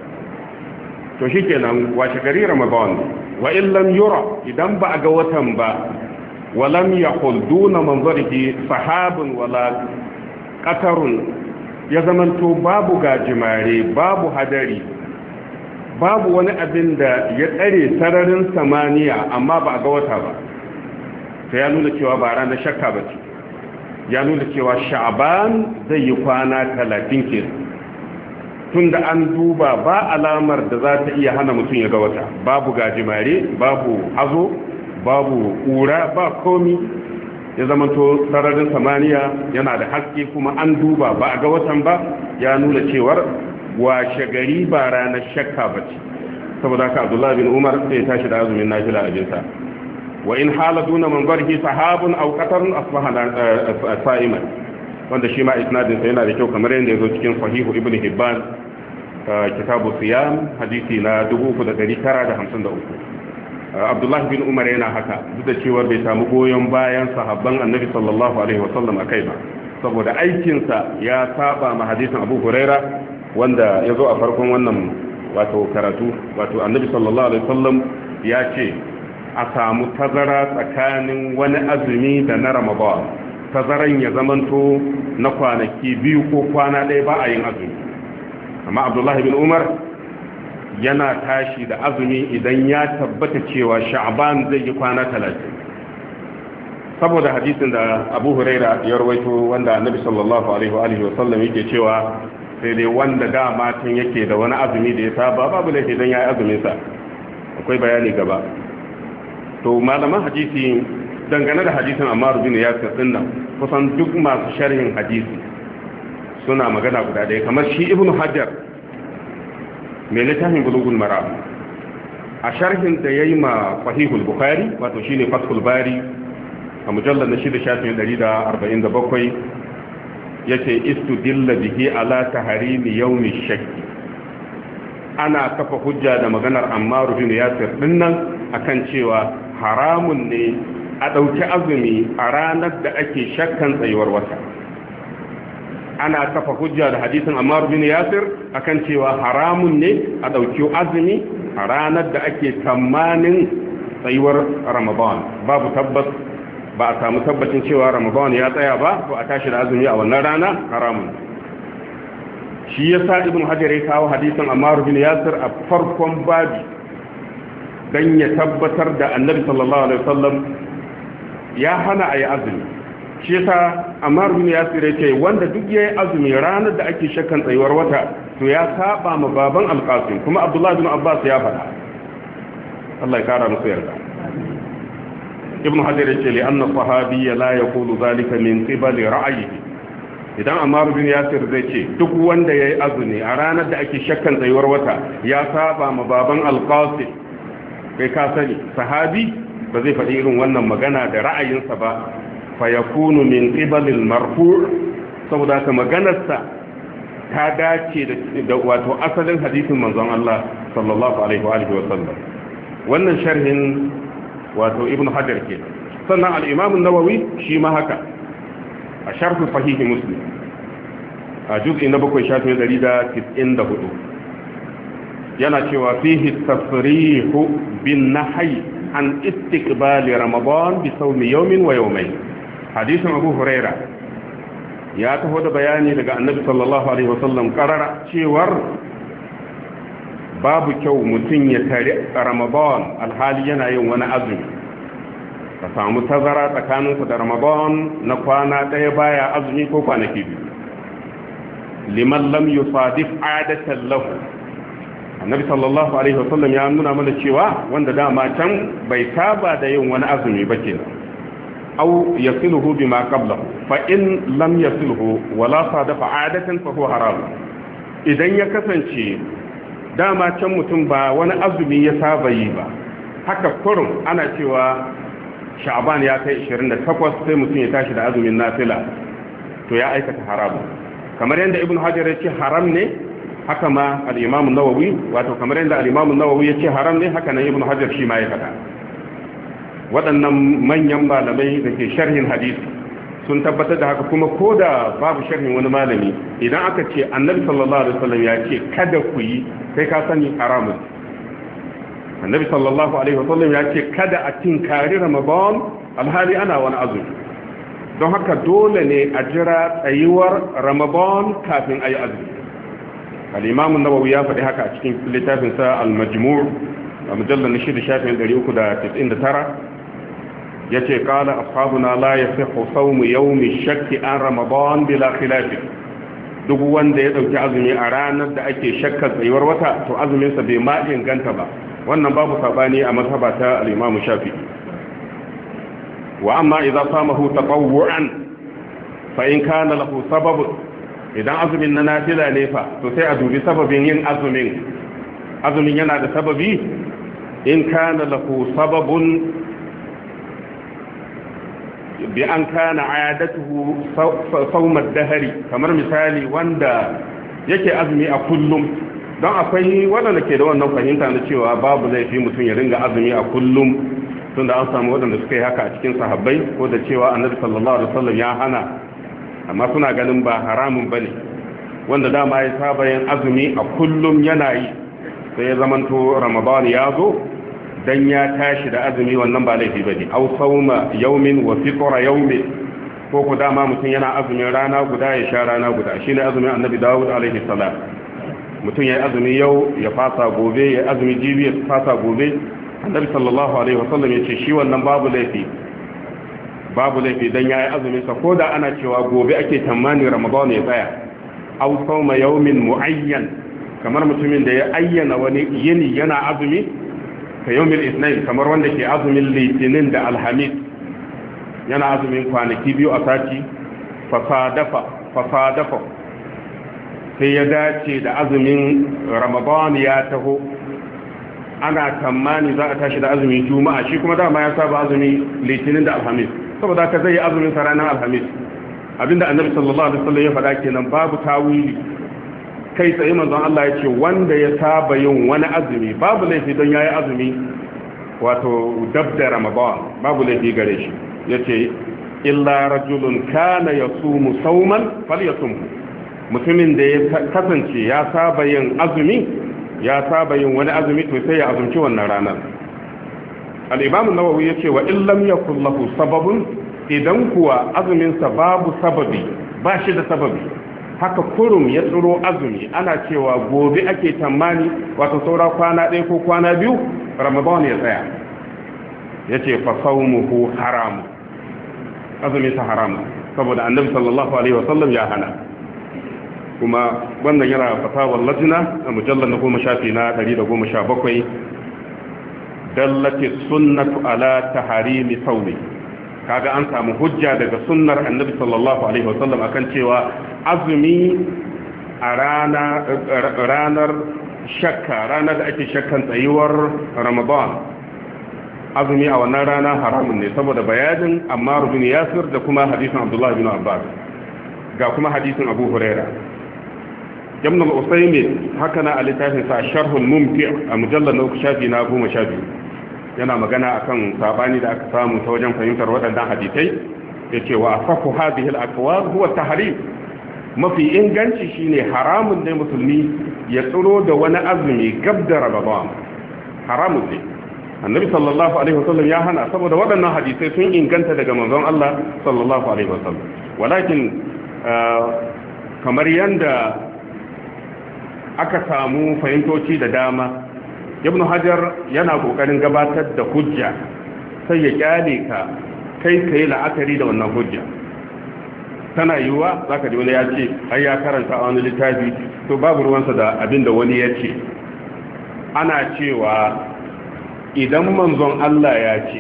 to shikenan washe gari Ramadan wa in lam yura idan ba a ga watan ba wa lam yaqul duna manzarihi sahabun wala qatarun ya zamanto babu gajimare babu hadari babu wani abin da ya tsare sararin samaniya amma ba a ga wata ba sai ya nuna cewa ba ranar shakka ba ce ya nuna cewa sha'ban zai yi kwana talatin ke tun da an duba ba alamar da za ta iya hana mutum ya ga wata babu gajimare babu hazo babu ƙura ba komi ya zamanto sararin samaniya yana da haske kuma an duba ba a ga watan ba ya nuna cewar washe gari ba ranar shakka ba ce saboda haka Abdullah bin Umar sai ya tashi da azumin nafila a jinsa wa in hala duna manzarihi sahabun aw qatarun asbaha sa'iman wanda shi ma isnadin sa yana da kyau kamar yadda yazo cikin sahihu ibn hibban kitabu siyam hadisi na dubu uku da ɗari tara da hamsin da uku Abdullah bin Umar yana haka duk da cewa bai samu goyon bayan sahabban Annabi sallallahu alaihi wasallam akai ba saboda aikin sa ya saba ma hadisin Abu Huraira wanda yazo a farkon wannan wato karatu wato annabi sallallahu alaihi wasallam ya ce a samu tazara tsakanin wani azumi da na ramadan tazaran ya zamanto na kwanaki biyu ko kwana ɗaya ba a yin azumi amma abdullahi bin umar yana tashi da azumi idan ya tabbata cewa sha'ban zai yi kwana talatin saboda hadisin da abu huraira ya rawaito wanda annabi sallallahu alaihi wa sallam yake cewa sai dai wanda dama tun yake da wani azumi da ya saba babu laifi don ya yi azuminsa akwai bayani gaba to malaman hadisi dangane da hadisin ammar bin yasir din nan kusan duk masu sharhin hadisi suna magana guda ɗaya kamar shi ibnu hajar mai littafin bulugul maram a sharhin da yayi ma sahihul bukhari wato shine fathul bari a mujallar na shida shafin ɗari da arba'in da bakwai yace istudilla bihi ala tahrimi yawmi shakki ana kafa hujja da maganar ammar bin yasir din nan akan cewa haramun ne a ɗauki azumi a ranar da ake shakkan tsayuwar wata ana kafa hujja da hadisin ammar bin yasir akan cewa haramun ne a ɗauki azumi a ranar da ake tamanin tsayuwar ramadan babu tabbas ba a samu tabbacin cewa ramadan ya tsaya ba to a tashi da azumi a wannan rana haramun shi yasa ibn hajar ya kawo hadisin ammar bin yasir a farkon babi dan ya tabbatar da annabi sallallahu alaihi wasallam ya hana ayi azumi shi yasa ammar bin yasir ya ce wanda duk yayi azumi ranar da ake shakkan tsayuwar wata to ya saba ma baban alqasim kuma abdullah bin abbas ya faɗa Allah ya kara musu yarda ibn hajar yace li anna sahabiyya la yaqulu zalika min qibali ra'yihi idan ammar bin yasir zai ce duk wanda yayi azumi a ranar da ake shakkan tsayuwar wata ya saba ma baban alqasim kai ka sani sahabi ba zai faɗi irin wannan magana da ra'ayinsa ba fa yakunu min qibali al-marfu' saboda ka maganarsa ta dace da wato asalin hadisin manzon Allah sallallahu alaihi wa alihi wa sallam wannan sharhin wato ibn hajar ke sannan al-imam an-nawawi shi ma haka a sharh sahih muslim a juz'i na bakwai shafi ɗari da tis'in da hudu yana cewa fihi tasrihu bin nahy an istiqbal ramadan bi sawmi yawmin wa yawmayn hadisin abu huraira ya taho da bayani daga annabi sallallahu alaihi wasallam karara cewar babu kyau mutum ya tare ramadan alhali yana yin wani azumi ka samu tazara tsakaninsa da ramadan na kwana ɗaya baya azumi ko kwanaki biyu liman lam yusadif adatan lahu annabi sallallahu alaihi wasallam ya nuna mana cewa wanda dama can bai saba da yin wani azumi ba kenan aw yasiluhu bima qablahu fa in lam yasilhu wala sadafa adatan fa huwa haram idan ya kasance dama can mutum ba wani azumi ya saba yi ba haka kurum ana cewa sha'ban ya kai ishirin da takwas sai mutum ya tashi da azumin nafila to ya aikata haramu kamar yadda ibn hajar ya ce haram ne haka ma al-imam an-nawawi wato kamar yadda al-imam an-nawawi ya ce haram ne haka nan ibn hajar shi ma ya faɗa waɗannan manyan malamai da ke sharhin hadisi sun tabbatar da haka kuma ko da babu sharhin wani malami idan aka ce annabi sallallahu alaihi wasallam ya ce kada ku yi kai ka sani haramun annabi sallallahu alaihi wasallam ya ce kada a tinkari ramadan alhali ana wani azumi don haka dole ne a jira tsayuwar ramadan kafin ayi azumi al-imam an-nawawi ya faɗi haka a cikin littafin sa al-majmu' a mujallal na shida shafin ɗari uku da tis'in da tara yace qala ashabuna la yasihu sawmu yawmi shakki an ramadan bila khilaf duk wanda ya dauki azumi a ranar da ake shakkar tsayuwar wata to azumin sa bai ma inganta ba wannan babu sabani a mazhaba ta al-imam shafi'i wa amma idza samahu tatawwu'an fa in kana lahu sabab idan azumin na nafila ne fa to sai a dubi sababin yin azumin azumin yana da sababi in kana lahu sababun bi an kana ayadatuhu sawm ad-dahri kamar misali wanda yake azumi a kullum don akwai wanda ke da wannan fahimta na cewa babu laifi mutum ya ringa azumi a kullum tunda an samu wadanda suka yi haka a cikin sahabbai ko da cewa annabi sallallahu alaihi wasallam ya hana amma suna ganin ba haramun bane wanda dama ya saba yin azumi a kullum yana yi sai ya zamanto ramadan ya zo dan ya tashi da azumi wannan ba laifi bane aw sawma yawmin wa fitra yawmin ko ku dama mutum yana azumin rana guda ya sha rana guda shine azumin annabi Dawud alaihi salam mutum ya yi azumi yau ya fasa gobe ya azumi jibi ya fasa gobe annabi sallallahu alaihi wasallam ya ce shi wannan babu laifi babu laifi dan ya yi azumin sa ko da ana cewa gobe ake tamani ramadan ya tsaya aw sawma yawmin muayyan kamar mutumin da ya ayyana wani yini yana azumi ka yawmil ithnain kamar wanda ke azumin litinin da alhamis yana azumin kwanaki biyu a sati fasadafa fasadafa sai ya dace da azumin ramadan ya taho ana tamani za a tashi da azumin juma'a shi kuma dama ya saba azumi litinin da alhamis saboda ka zai yi azumin sa ranar alhamis abinda annabi sallallahu alaihi wasallam ya faɗa kenan babu tawili kai tsaye manzon Allah ya ce wanda ya saba yin wani azumi babu laifi don yayi azumi wato dab da ramadan babu laifi gare shi yace illa rajulun kana yasumu sawman falyasumhu mutumin da ya kasance ya saba yin azumi ya saba yin wani azumi to sai ya azumci wannan ranar al-imam an-nawawi yace wa illam yakul lahu sababun idan kuwa azumin sa babu sababi ba shi da sababi haka kurum ya tsiro azumi ana cewa gobe ake tamani wato saura kwana ɗaya ko kwana biyu ramadan ya tsaya yace fa sawmuhu haram azumi ta haram saboda annabi sallallahu alaihi wasallam ya hana kuma wannan yana fatawar lajina a mujallar na goma shafi na ɗari da goma sha bakwai dallati sunnatu ala taharimi saumi kaga an samu hujja daga sunnar annabi sallallahu alaihi wasallam akan cewa azumi a rana ranar shakka ranar da ake shakkan tsayuwar ramadan azumi a wannan rana haramun ne saboda bayanin Ammar bin Yasir da kuma hadisin Abdullah bin Abbas ga kuma hadisin Abu Huraira ibn al-Usaymin haka na al-littafin sa Sharhul Mumti' a mujallad na uku shafi na goma sha biyu yana magana akan sabani da aka samu ta wajen fahimtar waɗannan hadisai yace wa asafu hadhihi al-aqwal huwa tahrim mafi inganci shine haramun ne musulmi ya tsiro da wani azumi gab da Ramadan haramun ne annabi sallallahu alaihi wasallam ya hana saboda waɗannan hadisai sun inganta daga manzon Allah sallallahu alaihi wasallam walakin kamar yanda aka samu fahimtoci da dama ibn hajar yana kokarin gabatar da hujja sai ya kyale ka kai kai la'akari da wannan hujja tana yiwuwa zaka ji wani ya ce ai ya karanta a wani littafi to babu ruwansa da abinda wani ya ce ana cewa idan manzon Allah ya ce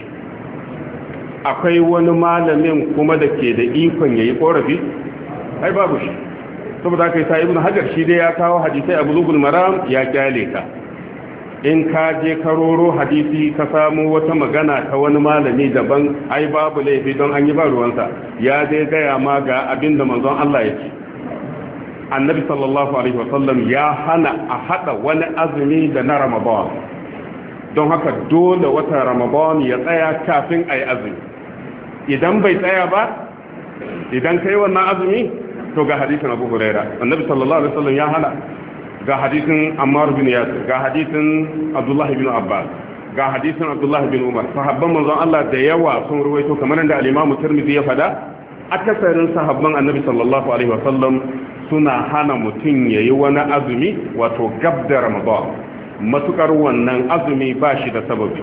akwai wani malamin kuma da ke da ikon yayi korafi ai babu shi saboda kai sai ibn hajar shi dai ya kawo hadisai a bulugul maram ya kyale ka in ka je karoro hadisi ka samu wata magana ta wani malami daban ai babu laifi don an yi ba ruwansa ya dai gaya ma ga abinda manzon Allah ya ce annabi sallallahu alaihi wasallam ya hana a hada wani azumi da na ramadan don haka dole wata ramadan ya tsaya kafin ayi azumi idan bai tsaya ba idan kai wannan azumi to ga hadisin Abu Huraira annabi sallallahu alaihi wasallam ya hana ga hadisin Ammar bin Yasir ga hadisin Abdullah bin Abbas ga hadisin Abdullah bin Umar sahabban manzon Allah da yawa sun ruwaito kamar da al-Imam Tirmidhi ya fada akasarin sahabban annabi sallallahu alaihi wasallam suna hana mutun yayi wani azumi wato gab da Ramadan matukar wannan azumi ba shi da sababi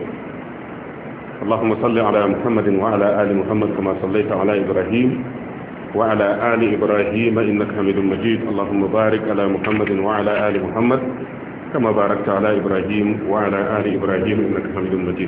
اللهم صل على محمد وعلى آل محمد كما صليت على إبراهيم وعلى آل إبراهيم إنك حميد مجيد اللهم بارك على محمد وعلى آل محمد كما باركت على إبراهيم وعلى آل إبراهيم إنك حميد مجيد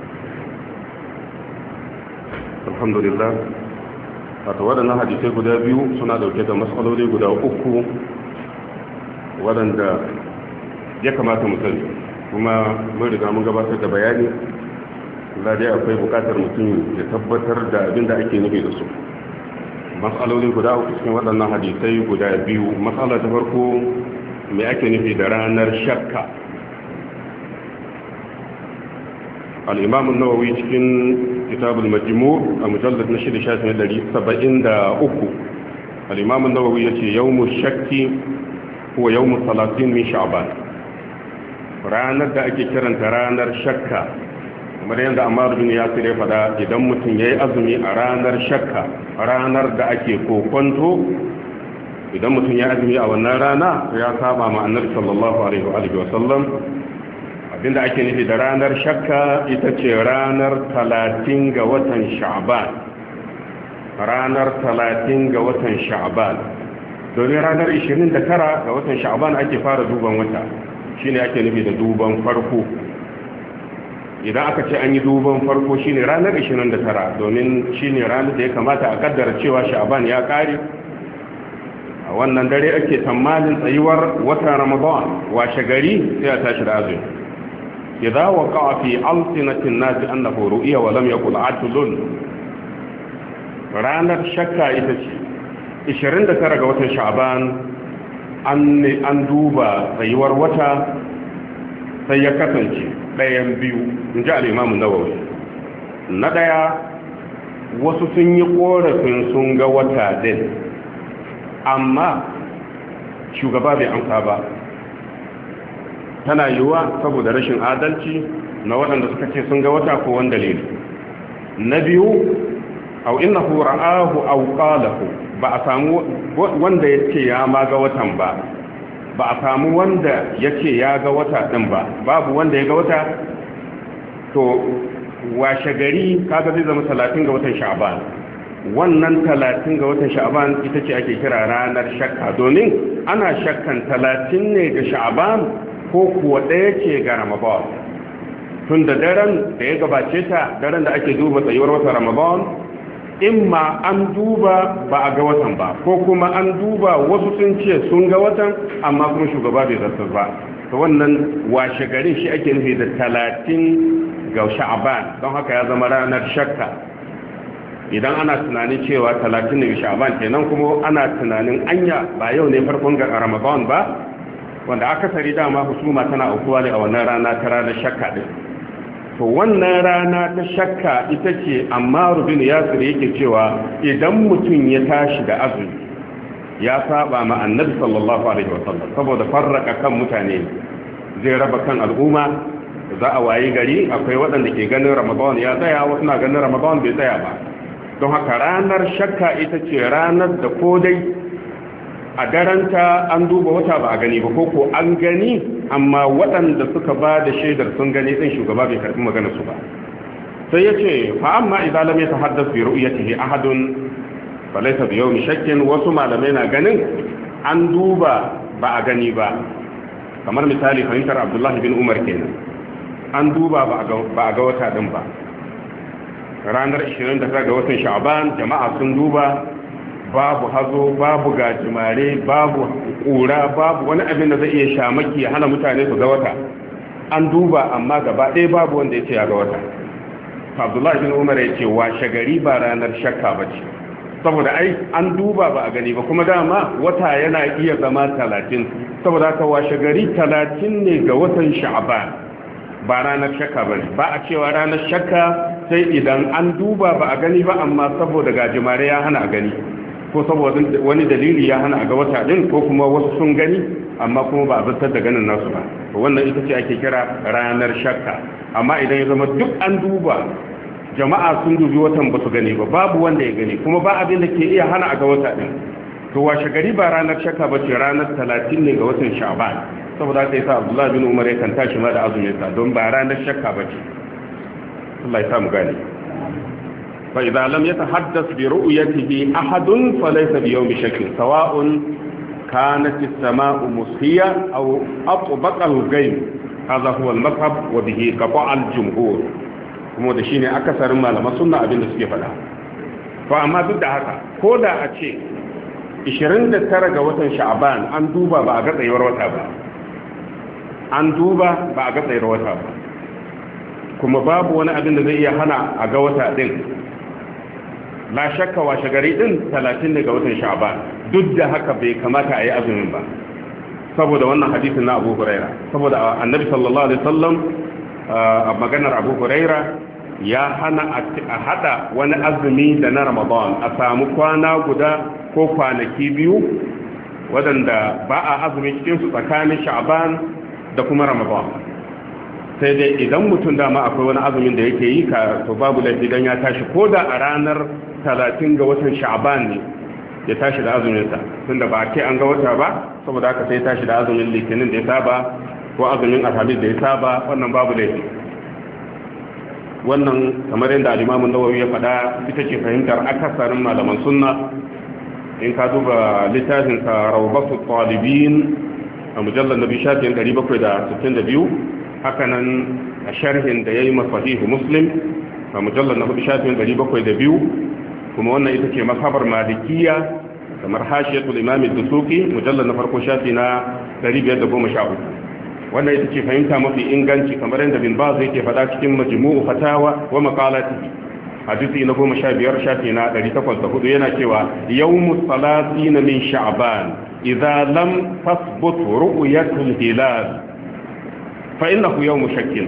الحمد لله أتوانا حديثي قدا بيو سنة دوكة مسألة لي قدا أكو ودن دا يكما تمثل وما مرد عمو قباسة بياني لا دي أكوي بكاتر مسلمين يتبتر دا أبين دا أكي نبي دسو matsaloli guda uku cikin waɗannan hadisai guda biyu matsala ta farko mai ake nufi da ranar shakka al'imamun nawawi cikin kitabul majmu a mujallar na shida shafin dari saba'in da uku al'imamun nawawi ya ce yawmu shakki kuwa yawmu talatin min sha'ban ranar da ake kiranta ranar shakka kamar yadda Ammar bin Yasir ya fada idan mutum yayi azumi a ranar shakka ranar da ake kokonto idan mutum ya azumi a wannan rana ya saba ma Annabi sallallahu alaihi wa alihi wa sallam abinda ake nufi da ranar shakka ita ce ranar talatin ga watan Sha'ban ranar talatin ga watan Sha'ban domin ranar ishirin da tara ga watan Sha'ban ake fara duban wata shine ake nufi da duban farko idan aka ce an yi duban farko shine ranar ishirin da tara domin shine ranar da ya kamata a kaddara cewa Sha'ban ya kare a wannan dare ake tsammanin tsayuwar watan Ramadan washe gari sai a tashi da azumi idza waqa'a fi alsinatin nas annahu ru'ya wa lam yaqul atlun ranar shakka ita ce ishirin da tara ga watan Sha'ban an an duba tsayuwar wata sai ya kasance ɗayan biyu in ji al'imamun Nawawi na ɗaya wasu sun yi ƙorafin sun ga wata ɗin amma shugaba bai amsa ba tana yiwuwa saboda rashin adalci na waɗanda suka ce sun ga wata ko wanda dalili na biyu au innahu ra'ahu aw qalahu ba a samu wanda yake ya ma ga watan ba ba a samu wanda yake ya ga wata din ba babu wanda ya ga wata to washe gari kaga zai zama talatin ga watan Sha'ban wannan talatin ga watan Sha'ban ita ce ake kira ranar shakka domin ana shakkan talatin ne ga Sha'ban ko kuwa ɗaya ce ga Ramadan tun da daren da ya gabace ta daren da ake duba tsayuwar watan Ramadan imma an duba ba a ga watan ba ko kuma an duba wasu sun ce sun ga watan amma kuma shugaba bai zartar ba to wannan washe garin shi ake nufi da talatin ga Sha'ban don haka ya zama ranar shakka idan ana tunanin cewa talatin ne ga Sha'ban kenan kuma ana tunanin anya ba yau ne farkon ga Ramadan ba wanda akasari dama husuma tana aukuwa ne a wannan rana ta ranar shakka din to wannan rana ta shakka ita ce Ammar bin Yasir yake cewa idan mutum ya tashi da azumi ya saba ma Annabi sallallahu alaihi wasallam saboda farraka kan mutane zai raba kan al'umma za a wayi gari akwai waɗanda ke ganin Ramadan ya tsaya wasu na ganin Ramadan bai tsaya ba don haka ranar shakka ita ce ranar da ko dai a daranta an duba wata ba a gani ba ko ko an gani amma waɗanda suka ba da shaidar sun gani ɗin shugaba bai karɓi magana su ba sai ya ce fa amma idan lam yatahaddath bi ru'yatihi ahadun fa laysa bi yawmi shakkin wasu malamai na ganin an duba ba a gani ba kamar misali fahimtar Abdullahi bin Umar kenan an duba ba a ga wata din ba ranar ishirin da tara ga watan Sha'ban jama'a sun duba babu hazo babu gajimare babu kura babu wani abin da zai iya shamaki ya hana mutane su ga wata an duba amma gaba ɗaya babu wanda ya ce ya ga wata Abdullahi bin Umar ya ce washe gari ba ranar shakka ba ce saboda ai an duba ba a gani ba kuma dama wata yana iya zama talatin saboda haka washe gari talatin ne ga watan Sha'ban ba ranar shakka ba ne ba a cewa ranar shakka sai idan an duba ba a gani ba amma saboda gajimare ya hana a gani ko saboda wani dalili ya hana a ga wata din ko kuma wasu sun gani amma kuma ba a zartar da ganin nasu ba wannan ita ce ake kira ranar shakka amma idan ya zama duk an duba jama'a sun dubi watan ba su gani ba babu wanda ya gani kuma ba abin da ke iya hana a ga wata din to washe gari ba ranar shakka ba ce ranar talatin ne ga watan Sha'ban saboda haka yasa Abdullah bin Umar ya kan tashi ma da azumin sa don ba ranar shakka ba ce Allah ya sa mu gane فإذا لم يتحدث برؤيته أحد فليس بيوم شك سواء كانت السماء مسهية أو أطبق الغيم هذا هو المذهب وبه قطع الجمهور kuma da shine akasarin malaman sunna abin da suke faɗa to amma duk da haka ko da a ce ishirin da tara ga watan Sha'ban an duba ba a ga tsayuwar wata ba an duba ba a ga tsayuwar wata ba kuma babu wani abin da zai iya hana a ga wata din la shakka washe gari din talatin ne ga watan Sha'ban duk da haka bai kamata a yi azumin ba saboda wannan hadisin na Abu Huraira saboda annabi sallallahu alaihi wasallam a maganar Abu Huraira ya hana a hada wani azumi da na Ramadan a samu kwana guda ko kwanaki biyu wadanda ba a azumi cikin su tsakanin Sha'ban da kuma Ramadan sai dai idan mutum dama akwai wani azumin da yake yi ka to babu laifi dan ya tashi ko da a ranar talatin ga watan sha'ban ne ya tashi da azuminsa tunda ba ke an ga wata ba saboda haka sai tashi da azumin litinin da ya saba ko azumin alhamis da ya saba wannan babu laifi wannan kamar yadda al-Imam an-Nawawi ya faɗa ita ce fahimtar akasarin malaman sunna in ka duba littafin sa Rawbatu Talibin a mujallal nabi shafin ɗari bakwai da sittin da biyu haka nan a sharhin da yayi masahihu Muslim a mujallal na shafin ɗari bakwai da biyu kuma wannan ita ce mazhabar Malikiyya kamar hashiyatul Imam ad-Dusuqi mujallal na farko shafi na ɗari biyar da goma sha uku wannan ita ce fahimta mafi inganci kamar yadda bin Baz yake faɗa cikin majmu'u fatawa wa maqalatihi hadisi na goma sha biyar shafi na ɗari takwas da hudu yana cewa yawmus salatina min sha'ban idza lam tasbut ru'yatul hilal fa innahu yawmu shakkin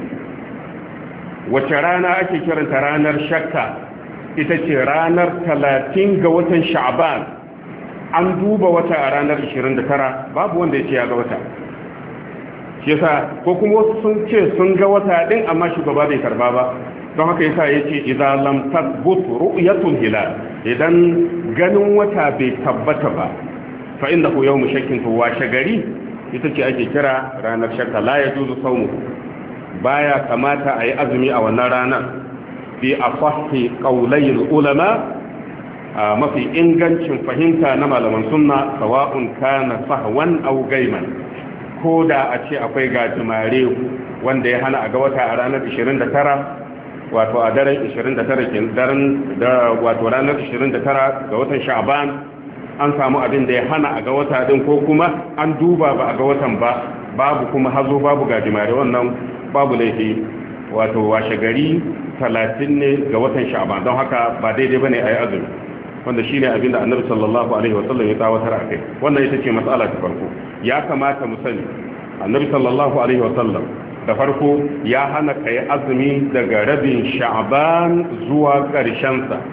wace rana ake kiranta ranar shakka ita ce ranar talatin ga watan sha'ban an duba wata a ranar ishirin da tara babu wanda ya ce ya ga wata shi yasa ko kuma wasu sun ce sun ga wata din amma shugaba bai karba ba don haka yasa yace idza lam tathbut ru'yatul hilal idan ganin wata bai tabbata ba fa innahu yawmu shakkin to washe gari ita ce ake kira ranar shakka la yajuzu sawmu baya kamata ayi azumi a wannan ranar bi afahhi qawlayil ulama mafi ingancin fahimta na malaman sunna sawa'un kana sahwan aw gaiman ko da a ce akwai gajimare wanda ya hana a ga wata a ranar ishirin da tara wato a daren ishirin da tara ke daren da wato ranar ishirin da tara ga watan sha'ban an samu abin da ya hana a ga wata din ko kuma an duba ba a ga watan ba babu kuma hazo babu gajimare wannan babu laifi wato washe gari talatin ne ga watan sha'ban don haka ba daidai bane a yi azumi wanda shi ne abinda annabi sallallahu alaihi wasallam ya tsawatar a kai wannan ita ce matsala ta farko ya kamata mu sani annabi sallallahu alaihi wasallam da farko ya hana kai azumi daga rabin sha'ban zuwa ƙarshen sa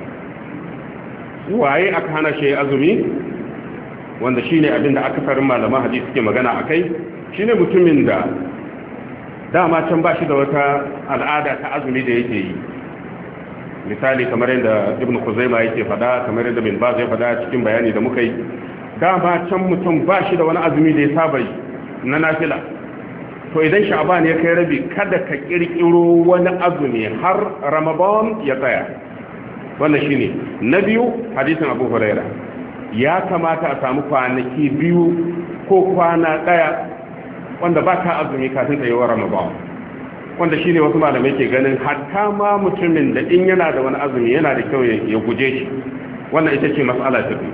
waye aka hana shi azumi wanda shine abinda akasarin malaman hadisi suke magana akai shine mutumin da dama can ba shi da wata al'ada ta azumi da yake yi misali kamar yadda ibn Khuzaima yake fada kamar yadda bin Baz ya fada cikin bayani da muka yi dama can mutum ba shi da wani azumi da ya saba yi na nafila to idan sha'ban ya kai rabi kada ka kirkiro wani azumi har ramadan ya tsaya wannan shine na biyu hadisin Abu Huraira ya kamata a samu kwanaki biyu ko kwana daya wanda ba ka azumi kafin tsayuwar ramadan wanda shine wasu malamai ke ganin hatta ma mutumin da in yana da wani azumi yana da kyau ya guje shi wannan ita ce mas'ala ta biyu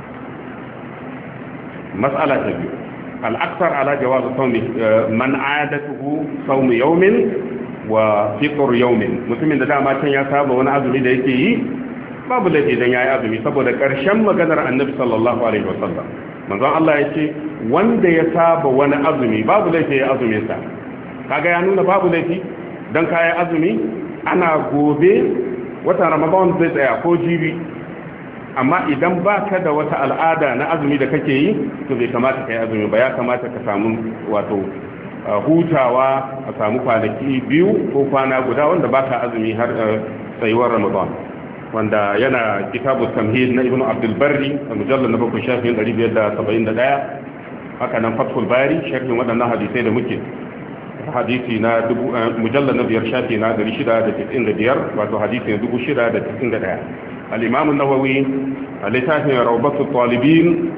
mas'ala ta biyu al-akthar ala jawaz sawm man adatuhu sawm yawmin wa fitr yawmin mutumin da dama can ya saba wani azumi da yake yi babu laifi dan yayi azumi saboda karshen maganar annabi sallallahu alaihi wasallam manzon Allah yace wanda ya saba wani azumi babu laifi ya azumin sa kaga ya nuna babu laifi don kayan azumi ana gobe wata ramadan zai tsaya ko jibi amma idan ba ka da wata al'ada na azumi da kake yi to bai kamata ka yi azumi ba ya kamata ka samu wato hutawa a samu kwanaki biyu ko kwana guda wanda ba ka azumi har tsayuwar ramadan wanda yana kitabu tamhid na ibnu abdul barri a mujallar na bakwai shafin ɗari biyar da saba'in da ɗaya haka nan fathul bari sharhin waɗannan hadisai da muke hadisi na mujallar na biyar shafi na dari shida da tisin da biyar wato hadisi na dubu shida da tisin da ɗaya al'imamun nawawi a littafin raubatu talibin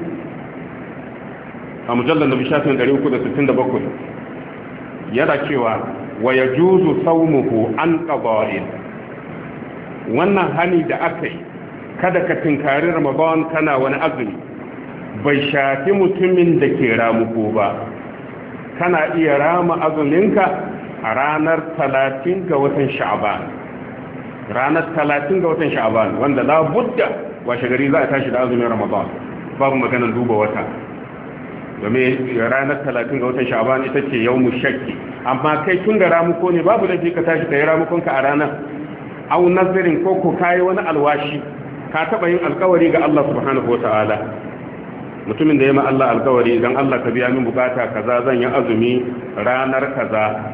a mujallar na bishafin dari uku da sittin da bakwai yana cewa wa ya juzu saumuhu an ƙaba'in wannan hani da aka yi kada ka tinkari ramadan kana wani azumi bai shafi mutumin da ke ramuko ba kana iya rama azuminka a ranar talatin ga watan sha'ban ranar talatin ga watan sha'ban wanda la budda washe gari za a tashi da azumin ramadan babu maganar duba wata domin ranar talatin ga watan sha'ban ita ce yawmu shakki amma kai tun da ramuko ne babu laifi ka tashi ka yi ramukonka a ranar au nazarin ko ko kayi wani alwashi ka taba yin alkawari ga Allah subhanahu wataala mutumin da ya ma Allah alkawari idan Allah ka biya min bukata kaza zan yi azumi ranar kaza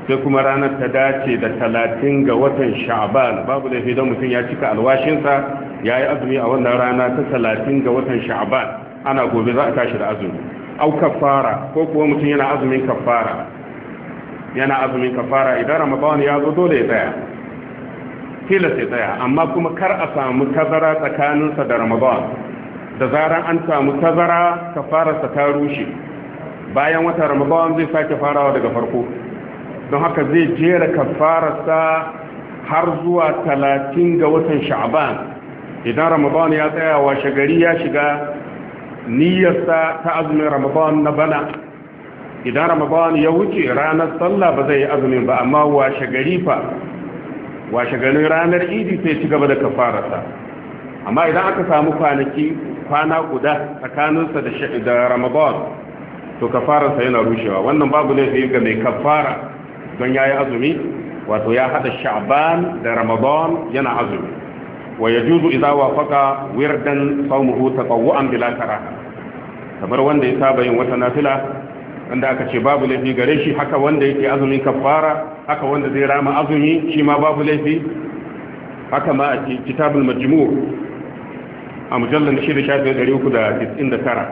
sai kuma ranar ta dace da talatin ga watan sha'ban babu da idan mutum ya cika alwashinsa ya yi azumi a wannan rana ta talatin ga watan sha'ban ana gobe za a tashi da azumi au kafara ko kuwa mutum yana azumin kafara yana azumin kafara idan ramadan ya zo dole ya tsaya tilas ya tsaya amma kuma kar a samu tazara tsakaninsa da ramadan da zaran an samu tazara kafararsa ta rushe bayan wata ramadan zai sake farawa daga farko don haka zai jera kafararsa har zuwa talatin ga watan sha'ban idan ramadan ya tsaya washe gari ya shiga niyyarsa ta azumin ramadan na bana idan ramadan ya wuce ranar sallah ba zai yi azumin ba amma washe gari fa washe garin ranar idi sai ci gaba da kafararsa amma idan aka samu kwanaki kwana guda tsakaninsa da ramadan to kafararsa yana rushewa wannan babu laifi ga mai kafara don ya yi azumi wato ya hada sha'ban da ramadan yana azumi wa yajuzu idza wafaqa wirdan sawmuhu tatawwu'an bila karaha kamar wanda ya saba yin wata nafila wanda aka ce babu laifi gare shi haka wanda yake azumin kafara haka wanda zai rama azumi shi ma babu laifi haka ma a kitabul majmu' a mujallal shida shafi ɗari uku da tis'in da tara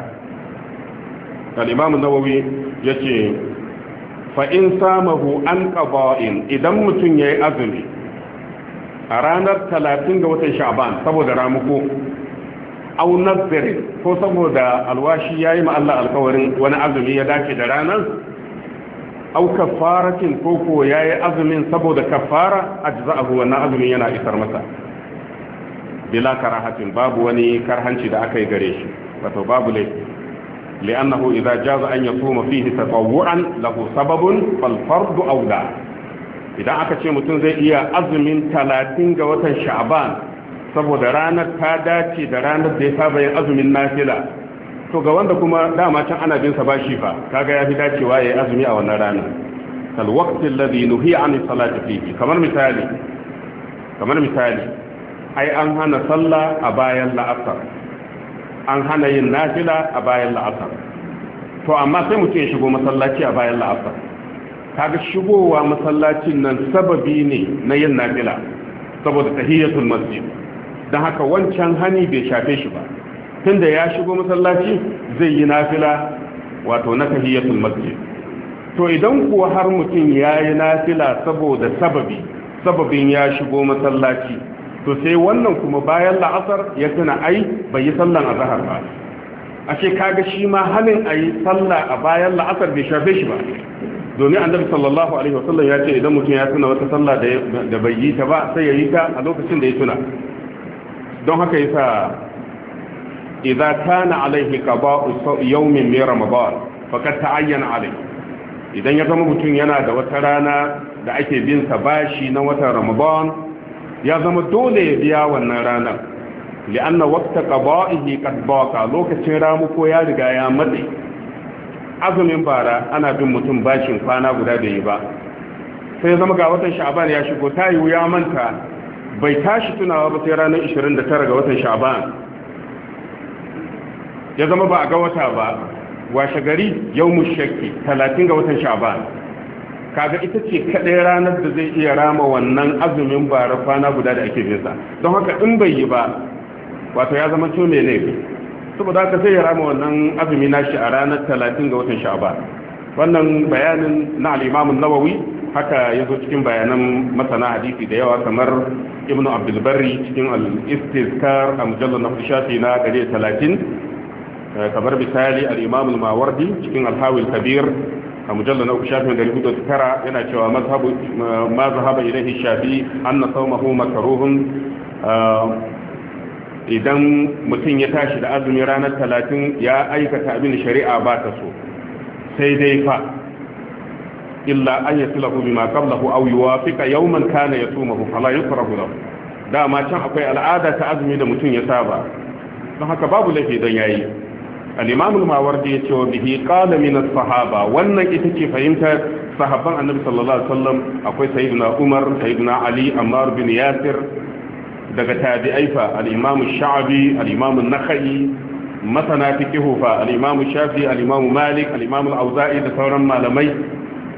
al-imam an-nawawi yace fa in samahu an qada'in idan mutun yayi azumi a ranar talatin ga watan sha'ban saboda ramuko aw nazari ko saboda alwashi yayi ma Allah alƙawarin wani azumi ya dace da ranar aw kafaratin ko ko yayi azumin saboda kafara ajza'ahu wannan azumin yana isar masa bila karahatin babu wani karhanci da aka yi gare shi wato babu laifi li'annahu idza jaza an yasuma fihi tatawwu'an lahu sababun fal fardu awla idan aka ce mutum zai iya azumin talatin ga watan sha'ban saboda ranar ta dace da ranar da ya saba yin azumin nafila to ga wanda kuma dama can ana bin sa bashi fa kaga yafi dacewa yayi azumi a wannan rana kal waqti alladhi nuhiya an salati fihi kamar misali kamar misali ai an hana sallah a bayan la'asar an hana yin nafila a bayan la'asar to amma sai mutum ya shigo masallaci a bayan la'asar kaga shigowa masallacin nan sababi ne na yin nafila saboda tahiyatul masjid dan haka wancan hani bai shafe shi ba tunda ya shigo masallaci zai yi nafila wato na tahiyatul masjid to idan kuwa har mutum yayi nafila saboda sababi sababin ya shigo masallaci to sai wannan kuma bayan la'asar ya tuna ai bai yi sallan azhar ba ashe kaga shi ma halin ayi sallah a bayan la'asar bai shafe shi ba domin annabi sallallahu alaihi wasallam ya ce idan mutum ya tuna wata sallah da bai yi ta ba sai ya yi ta a lokacin da ya tuna don haka yasa idza kana alaihi qada'u yawmin min ramadan faqad ta'ayyana alaihi idan ya zama mutum yana da wata rana da ake bin sa bashi na watan ramadan ya zama dole ya biya wannan ranar li'anna waqta qada'ihi qad baqa lokacin ramuko ya riga ya matsi azumin bara ana bin mutum bashin kwana guda da yi ba sai zama ga watan sha'ban ya shigo ta yiwu ya manta bai tashi tunawa ba sai ranar ishirin da tara ga watan sha'ban ya zama ba a ga wata ba washe gari yawmu shakki talatin ga watan sha'ban kaga ita ce kadai ranar da zai iya rama wannan azumin bara kwana guda da ake bisa don haka in bai yi ba wato ya zama to ne laifi saboda haka sai ya rama wannan azumi nashi a ranar talatin ga watan sha'ban wannan bayanin na al-Imam an-Nawawi haka yazo cikin bayanan masana hadisi da yawa kamar Ibn Abdul Barri cikin al-Istizkar a mujallad na shafi na ɗari da talatin kamar misali al-Imam al-Mawardi cikin al-Hawi al-Kabir a mujallar na uku shafin dari hudu da tara yana cewa mazhabu ma zahaba ilaihi shafi anna sawmahu makruhun idan mutum ya tashi da azumi ranar talatin ya aikata abin da shari'a ba ta so sai dai fa illa an yasilahu bima qablahu aw yuwafiqa yawman kana yasumahu fala yukrahu lahu dama can akwai al'ada ta azumi da mutum ya saba don haka babu laifi dan yayi al-imam al-mawardi yace wa bihi qala min as-sahaba wannan ita ce fahimtar sahabban annabi sallallahu alaihi wasallam akwai sayyidina umar sayyidina ali ammar bin yasir daga tabi'ai fa al-imam ash-sha'bi al-imam an-nakhai masana fiqhu fa al-imam shafi al-imam malik al-imam al-auza'i da sauran malamai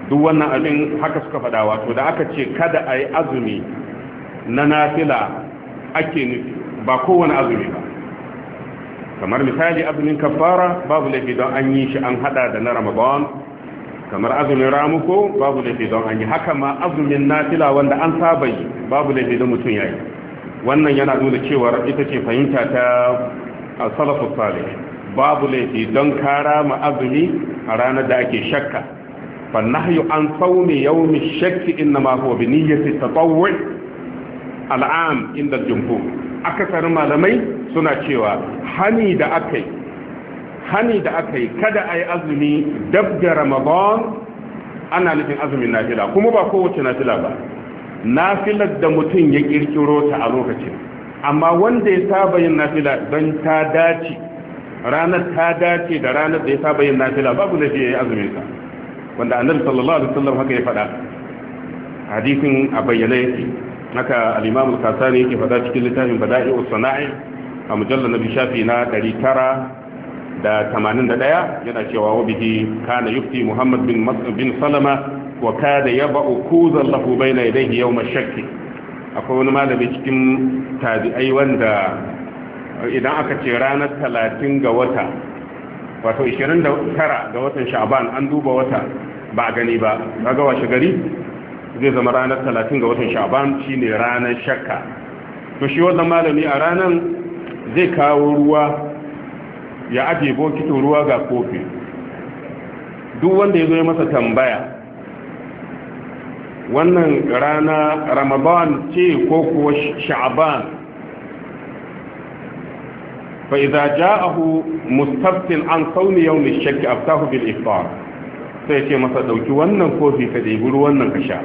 duk wannan abin haka suka faɗa. Wato da aka ce kada a yi azumi na nafila ake nufi ba kowane azumi ba. Kamar misali azumin kafara babu laifi don an yi shi an hada da na ramadan, kamar azumin ramuko babu laifi don an yi haka ma azumin nafila wanda an saba yi babu laifi don mutum ya yi. Wannan yana nuna cewar ita ce fahimta ta salafus salih, babu laifi don kara ma azumi a ranar da ake shakka. fa nahyu an sawmi yawmi shakki inma huwa bi niyyati tatawwu' al'am inda jumhur. Akasarin malamai suna cewa hani da akai hani da akai kada ayi azumi dab da ramadan ana nufin azumin nafila, kuma ba kowace nafila ba, nafilar da mutum ya kirkiro ta a lokacin. Amma wanda ya saba yin nafila don ta dace ranar ta dace da ranar da ya saba yin nafila babu da shi ya yi azumin sa, wanda annabi sallallahu alaihi wasallam haka ya faɗa, hadisin a bayyane yake. Haka al-imam al-kasani yake faɗa cikin littafin bada'i'us sana'i a mujallal nabi shafi na ɗari tara da tamanin da ɗaya yana cewa wa bihi kana yufti muhammad bin bin salama wa kada yaba'u kuzan lahu bayna yadayhi yawm ash-shakk. Akwai wani malami cikin tabi'ai wanda idan aka ce ranar talatin ga wata, wato ishirin da tara ga watan sha'ban an duba wata ba a gani ba, kaga washe gari zai zama ranar talatin ga watan sha'ban shine ranar shakka. To shi wannan malami a ranar zai kawo ruwa ya aje bokitin ruwa ga kofi, duk wanda ya zo ya masa tambaya wannan rana ramadan ce ko kuwa sha'ban, fa idza ja'ahu mustaftin an sawmi yawm ash-shakk aftahu bil iftar, sai ce masa dauki wannan kofi ka debi ruwan nan ka sha.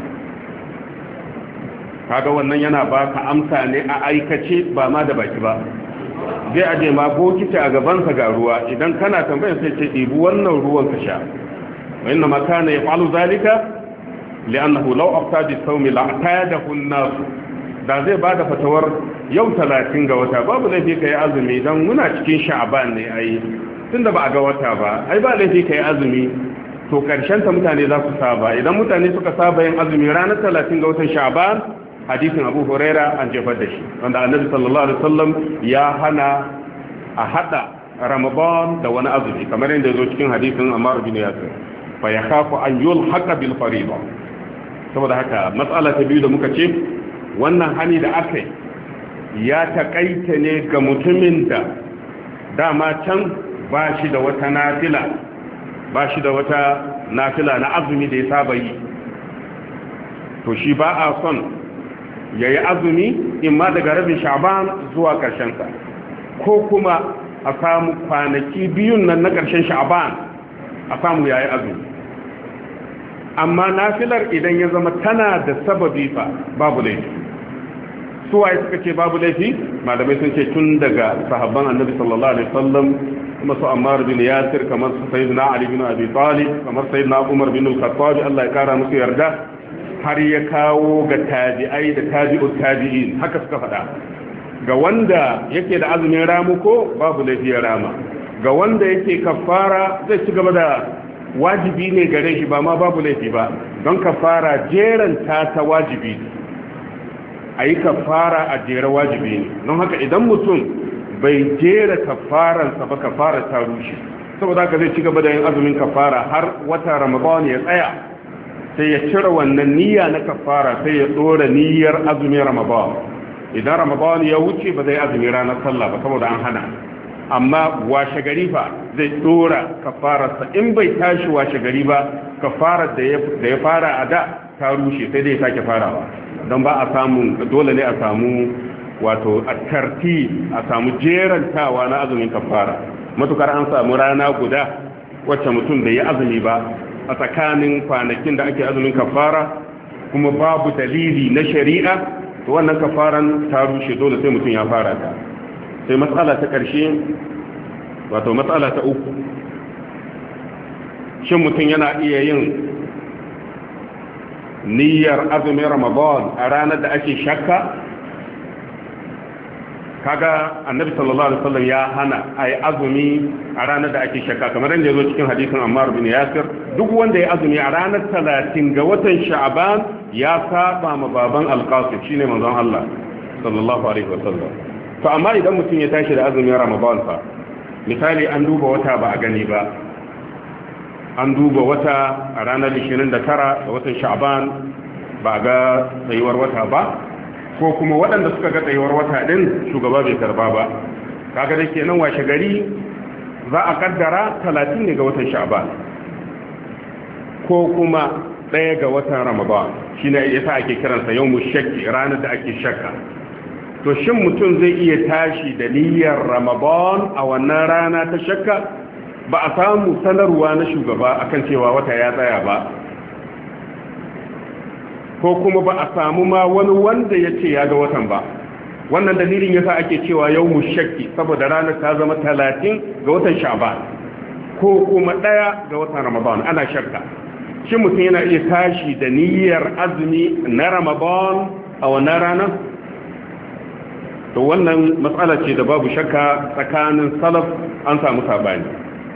Kaga wannan yana baka amsa ne a aikace ba ma da baki ba, zai aje ma bokiti a gabansa ga ruwa, idan kana tambayar sai ce debi wannan ruwan ka sha. wa inna ma kana yaf'alu zalika li'annahu law afta bi sawmi la'tadahu an-nas. Da zai bada fatawar yau talatin ga wata babu laifi kai azumi dan muna cikin sha'ban ne ai, tunda ba a ga wata ba ai ba laifi kai azumi. To karshen ta mutane za su saba, idan mutane suka saba yin azumi ranar talatin ga watan sha'ban, hadisin Abu Huraira an jefar da shi, wanda Annabi sallallahu alaihi wasallam ya hana a hada Ramadan da wani azumi, kamar yadda ya zo cikin hadisin Ammar bin Yasir, fa yakhafu an yulhaqa bil fariida. Saboda haka matsala ta biyu da muka ce wannan hani da aka yi ya takaita ne ga mutumin da dama can ba shi da wata nafila ba shi da wata nafila na azumi da ya saba yi, to shi ba a son ya yi azumi in ma daga rabin sha'ban zuwa ƙarshensa, ko kuma a samu kwanaki biyun nan na ƙarshen sha'ban a samu ya yi azumi. Amma nafilar idan ya zama tana da sababi fa babu laifi. Suwaye suka ce babu laifi? Malamai sun ce tun daga sahabban annabi sallallahu alaihi wasallam, kuma su Ammar bin Yasir, kamar su Sayyidina Ali bin Abi Talib, kamar Sayyidina Umar bin Al-Khattab, Allah ya kara musu yarda, har ya kawo ga tabi'ai da tabi'ut tabi'in, haka suka faɗa. Ga wanda yake da azumin ramuko babu laifi ya rama, ga wanda yake kafara zai ci gaba da wajibi ne gare shi, ba ma babu laifi ba, don kafara jeranta ta wajibi, a yi kafara a jera wajibi ne. Don haka idan mutum bai jera kafaransa ba, kafara ta rushe. Saboda haka zai ci gaba da yin azumin kafara har wata Ramadan ya tsaya, sai ya cire wannan niyya na kafara, sai ya dora niyyar azumin Ramadan. Idan Ramadan ya wuce ba zai azumi ranar sallah ba saboda an hana, amma washe gari fa zai dora kafararsa. In bai tashi washe gari ba, kafarar da ya fara a da ta rushe, sai dai sake farawa, don ba a samu, dole ne a samu wato a tarti, a samu jerantawa na azumin kafara. Matukar an samu rana guda wacce mutum bai yi azumi ba a tsakanin kwanakin da ake azumin kafara, kuma babu dalili na shari'a, to wannan kafaran ta rushe, dole sai mutum ya fara ta. Sai matsala ta ƙarshe, wato matsala ta uku, shin mutum yana iya yin niyyar azumin Ramadan a ranar da ake shakka? kaga annabi sallallahu alaihi wasallam ya hana ai azumi a ranar da ake shakka kamar yadda yazo cikin hadisin Ammar bin Yasir duk wanda ya azumi a ranar talatin ga watan Sha'ban ya saba ma baban Al-Qasim shine manzon Allah sallallahu alaihi wasallam to amma idan mutum ya tashi da azumin Ramadan fa misali an duba wata ba a gani ba an duba wata a ranar ishirin da tara ga watan Sha'ban ba ga tsayuwar wata ba ko kuma waɗanda suka ga tsayuwar wata ɗin shugaba bai karba ba kaga da kenan washe gari za a kaddara talatin ne ga watan sha'ban ko kuma ɗaya ga watan ramadan shine yasa ake kiransa yawmu shakki ranar da ake shakka to shin mutum zai iya tashi da niyyar ramadan a wannan rana ta shakka ba a samu sanarwa na shugaba akan cewa wata ya tsaya ba ko kuma ba a samu ma wani wanda ya ce ya ga watan ba wannan dalilin yasa ake cewa yawmu shakki saboda ranar ta zama talatin ga watan sha'ban ko kuma ɗaya ga watan ramadan ana shakka shin mutum yana iya tashi da niyyar azumi na ramadan a wannan ranar to wannan matsala ce da babu shakka tsakanin salaf an samu sabani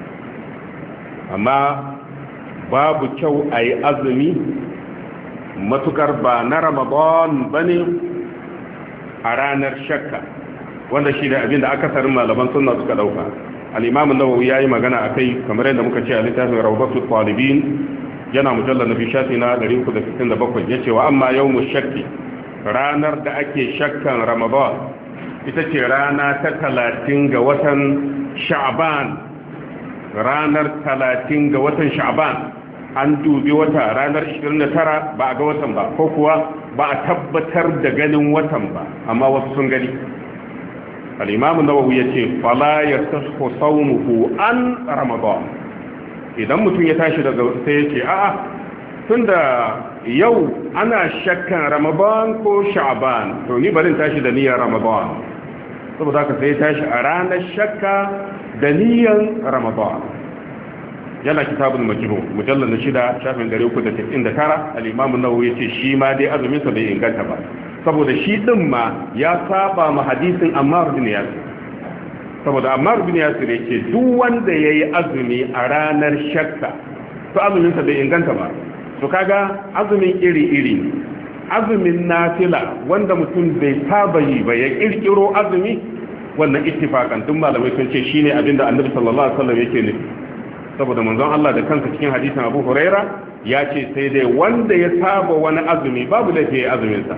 amma babu kyau a yi azumi matukar ba na ramadan bane a ranar shakka wanda shi da abinda akasarin malaman sunna suka dauka al-imam an-nawawi yayi magana akai kamar yadda muka ce a littafin rawdatul talibin yana mujallal nabi shafi na ɗari uku da sittin da bakwai yace wa amma yawmu shakki ranar da ake shakkan ramadan ita ce rana ta talatin ga watan sha'ban ranar talatin ga watan sha'ban an dubi wata ranar ishirin da tara ba a ga watan ba ko kuwa ba a tabbatar da ganin watan ba amma wasu sun gani al-imam an-nawawi yace fala yasahhu sawmuhu an ramadan idan mutum ya tashi daga sai yace a'a tunda yau ana shakkan ramadan ko sha'ban to ni barin tashi da niyyar ramadan saboda haka sai tashi a ranar shakka da niyyar ramadan yana kitabul majmu mujallal na shida shafin ɗari uku da tis'in da tara al-imam an-nawawi yace shi ma dai azumin sa bai inganta ba saboda shi din ma ya saba ma hadisin Ammar bin Yasir saboda Ammar bin Yasir yace duk wanda yayi azumi a ranar shakka to azumin sa bai inganta ba to kaga azumin iri iri azumin nafila wanda mutum bai saba yi ba ya kirkiro azumi wannan ittifakan duk malamai sun ce shine abinda Annabi sallallahu alaihi wasallam yake nufi saboda manzon Allah da kansa cikin hadisin Abu Huraira ya ce sai dai wanda ya saba wani azumi babu da ke azuminsa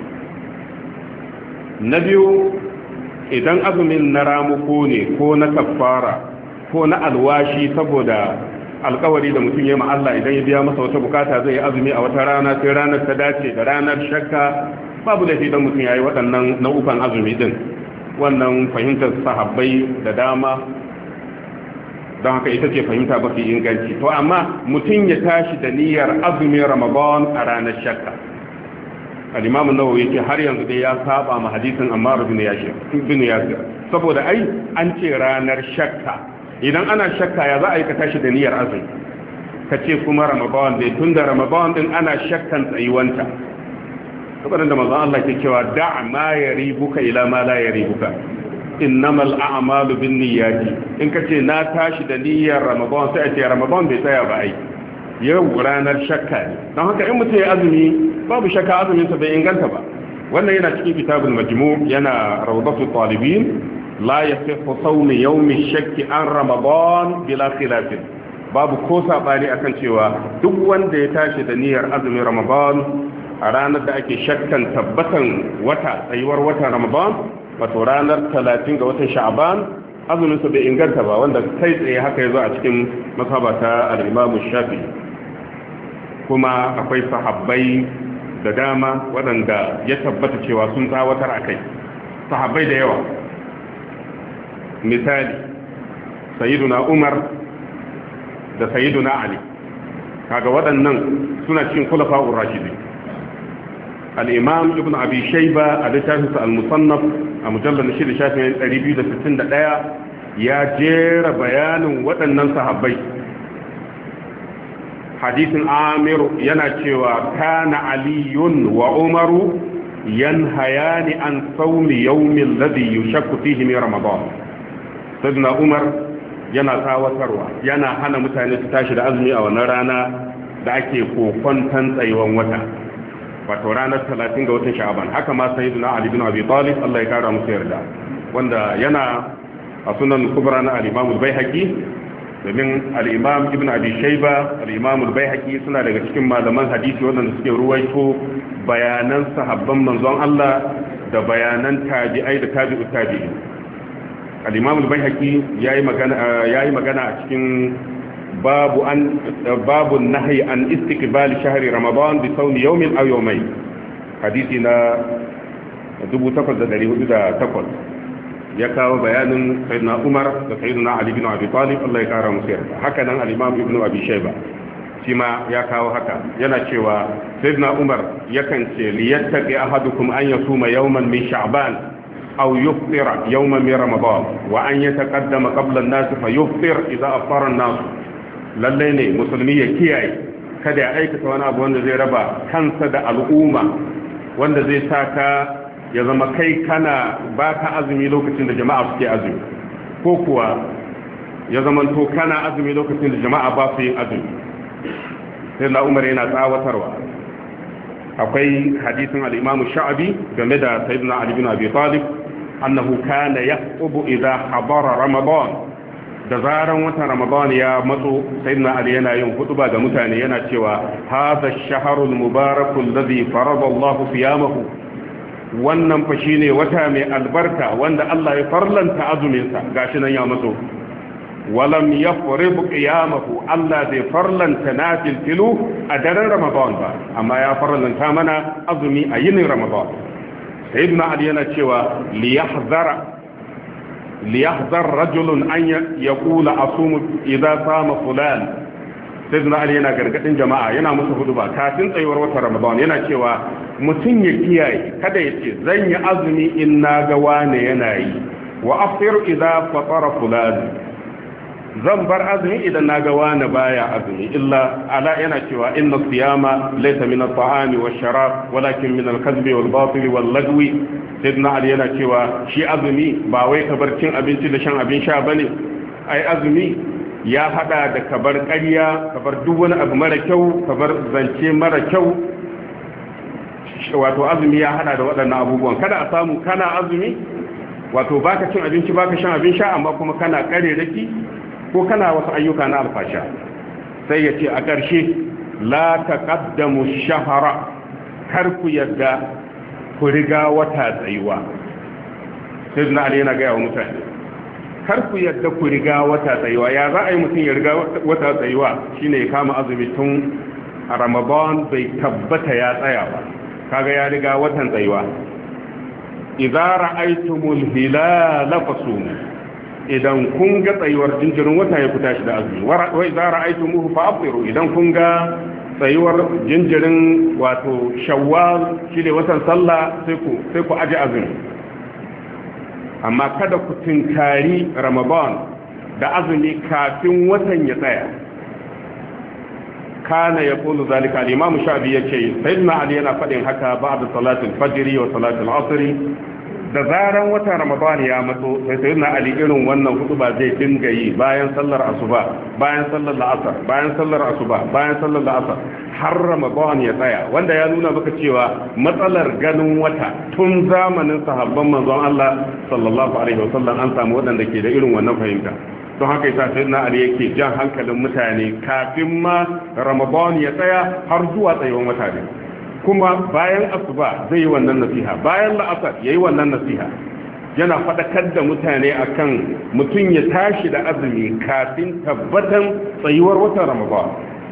na biyu idan azumin na ramuko ne ko na kafara ko na alwashi saboda alkawari da mutum ya ma Allah idan ya biya masa wata bukata zai yi azumi a wata rana sai ranar ta dace da ranar shakka babu da idan mutum ya yi waɗannan nau'ukan azumi din wannan fahimtar sahabbai da dama don haka ita ce fahimta mafi inganci to amma mutum ya tashi da niyyar azumin ramadan a ranar shakka al-imam an-nawawi yake har yanzu dai ya saba ma hadisin Ammar bin Yasir bin Yasir saboda ai an ce ranar shakka idan ana shakka ya za a yi ka tashi da niyyar azumi ka ce kuma ramadan dai tunda ramadan din ana shakkan tsayuwanta saboda da manzon Allah ke cewa da' ma yaribuka ila ma la yaribuka innamal a'malu binniyati in kace na tashi da niyyar ramadan sai a ce ramadan bai tsaya ba ai yau ranar shakka ne don haka in mutum ya azumi babu shakka azumin sa bai inganta ba wannan yana cikin kitabul majmu' yana rawdatul talibin la yasihu sawm yawm ash-shakk an ramadan bila khilaf babu ko sabani akan cewa duk wanda ya tashi da niyyar azumin ramadan a ranar da ake shakkan tabbatan wata tsayuwar watan ramadan wato ranar talatin ga watan sha'ban azuminsa bai inganta ba wanda kai tsaye haka yazo a cikin mazhaba ta al-Imam Shafi'i kuma akwai sahabbai da dama waɗanda ya tabbata cewa sun tsawatar akai sahabbai da yawa misali sayyiduna Umar da sayyiduna Ali kaga waɗannan suna cikin khulafa'ur rashidin al-imam ibn abi shayba a littafinsa al-musannaf a mujallar na shida shafin ɗari biyu da sittin da ɗaya ya jera bayanin waɗannan sahabbai hadisin amiru yana cewa kana aliyun wa umaru yanhayani an sawmi yawmi alladhi yushakku fihi min ramadan sayyidina umar yana tsawatarwa yana hana mutane su tashi da azumi a wannan rana da ake kokonton tsayuwan wata wato ranar talatin ga watan sha'aban haka ma sayyidina ali bin abi talib Allah ya kara musu yarda wanda yana a sunan kubra na al-imam al-baihaqi domin al-imam ibn abi shayba al-imam al-baihaqi suna daga cikin malaman hadisi wanda suke ruwaito bayanan sahabban manzon Allah da bayanan tabi'ai da tabi'ut tabi'in al-imam al-baihaqi yayi magana yayi magana a cikin babu an babu nahyi an istiqbal shahri ramadan bi sawm yawmin aw yawmayn hadisi na dubu takwas da dari hudu da takwas ya kawo bayanin sayyidina umar da sayyidina ali bin abi talib Allah ya kara musu yarda haka nan al-imam ibn abi shayba shi ma ya kawo haka yana cewa sayyidina umar yakan ce liyattaqi ahadukum an yasuma yawman min sha'ban aw yuftira yawman min ramadan wa an yataqaddama qabla an-nas fa yuftir idha afṭara an-nas lalle ne musulmi ya kiyaye kada ya aikata wani abu wanda zai raba kansa da al'umma wanda zai saka ya zama kai kana ba ka azumi lokacin da jama'a suke azumi ko kuwa ya zama to kana azumi lokacin da jama'a ba su yin azumi sai na umar yana tsawatarwa akwai hadisin al-imam sha'abi game da sayyidina ali bin abi talib annahu kana yaqtubu idha habara ramadan da zaran watan ramadan ya matso sayyidina ali yana yin hutuba ga mutane yana cewa hadha ash-shahrul mubarakul ladhi farada Allahu siyamahu wannan fa shine wata mai albarka wanda Allah ya farlanta azumin sa gashi nan ya matso walam yafrib qiyamahu Allah bai farlanta nafil filu a daren ramadan ba amma ya farlanta mana azumi a yinin ramadan sayyidina ali yana cewa li yahzara li yahzar rajulun an yaqula asumu idza sama fulan sayyidina ali yana gargadin jama'a yana musu huduba kafin tsayuwar watan ramadan yana cewa mutum ya kiyaye kada ya ce zan yi azumi in na ga wane yana yi wa afir idza fatara fulan zan bar azumi idan na ga wane baya azumi illa ala yana cewa inna siyama laysa min at-ta'ami wash-sharab walakin min al-kadhbi wal-batil wal-lagwi sayyidina ali yana cewa shi azumi ba wai kabar cin abinci da shan abin sha bane ai azumi ya hada da kabar ƙarya kabar duk wani abu mara kyau kabar zance mara kyau wato azumi ya hada da waɗannan abubuwan kada a samu kana azumi wato baka cin abinci baka shan abin sha amma kuma kana kare daki ko kana wasu ayyuka na alfasha sai ya ce a ƙarshe la taqaddamu shahara kar ku yadda ku riga wata tsayuwa sai na ali yana ga mutane kar ku yadda ku riga wata tsayuwa ya za a yi mutum ya riga wata tsayuwa shine ya kama azumi tun a ramadan bai tabbata ya tsaya ba kaga ya riga watan tsayuwa idza ra'aytumul hilala fasumu idan kun ga tsayuwar jinjirin wata ya fita shi da azumi wa idza ra'aytumuhu fa'tiru idan kun ga tsayuwar jinjirin wato shawwal shine watan sallah sai ku sai ku aje azumi amma kada ku tinkari ramadan da azumi kafin watan ya tsaya kana yaqulu zalika al-imam shafi yace sayyidina ali yana fadin haka ba'da salatul fajr wa salatul asr da zaran watan ramadan ya matso sai sayyidina ali irin wannan hutuba zai dinga yi bayan sallar asuba bayan sallar la'asar bayan sallar asuba bayan sallar la'asar har ramadan ya tsaya wanda ya nuna maka cewa matsalar ganin wata tun zamanin sahabban manzon Allah sallallahu alaihi wasallam an samu wadanda ke da irin wannan fahimta don haka yasa sayyidina ali yake jan hankalin mutane kafin ma ramadan ya tsaya har zuwa tsayuwar wata ne kuma bayan asuba zai yi wannan nasiha bayan la'asar yayi wannan nasiha yana fadakar da mutane akan mutum ya tashi da azumi kafin tabbatan tsayuwar watan ramadan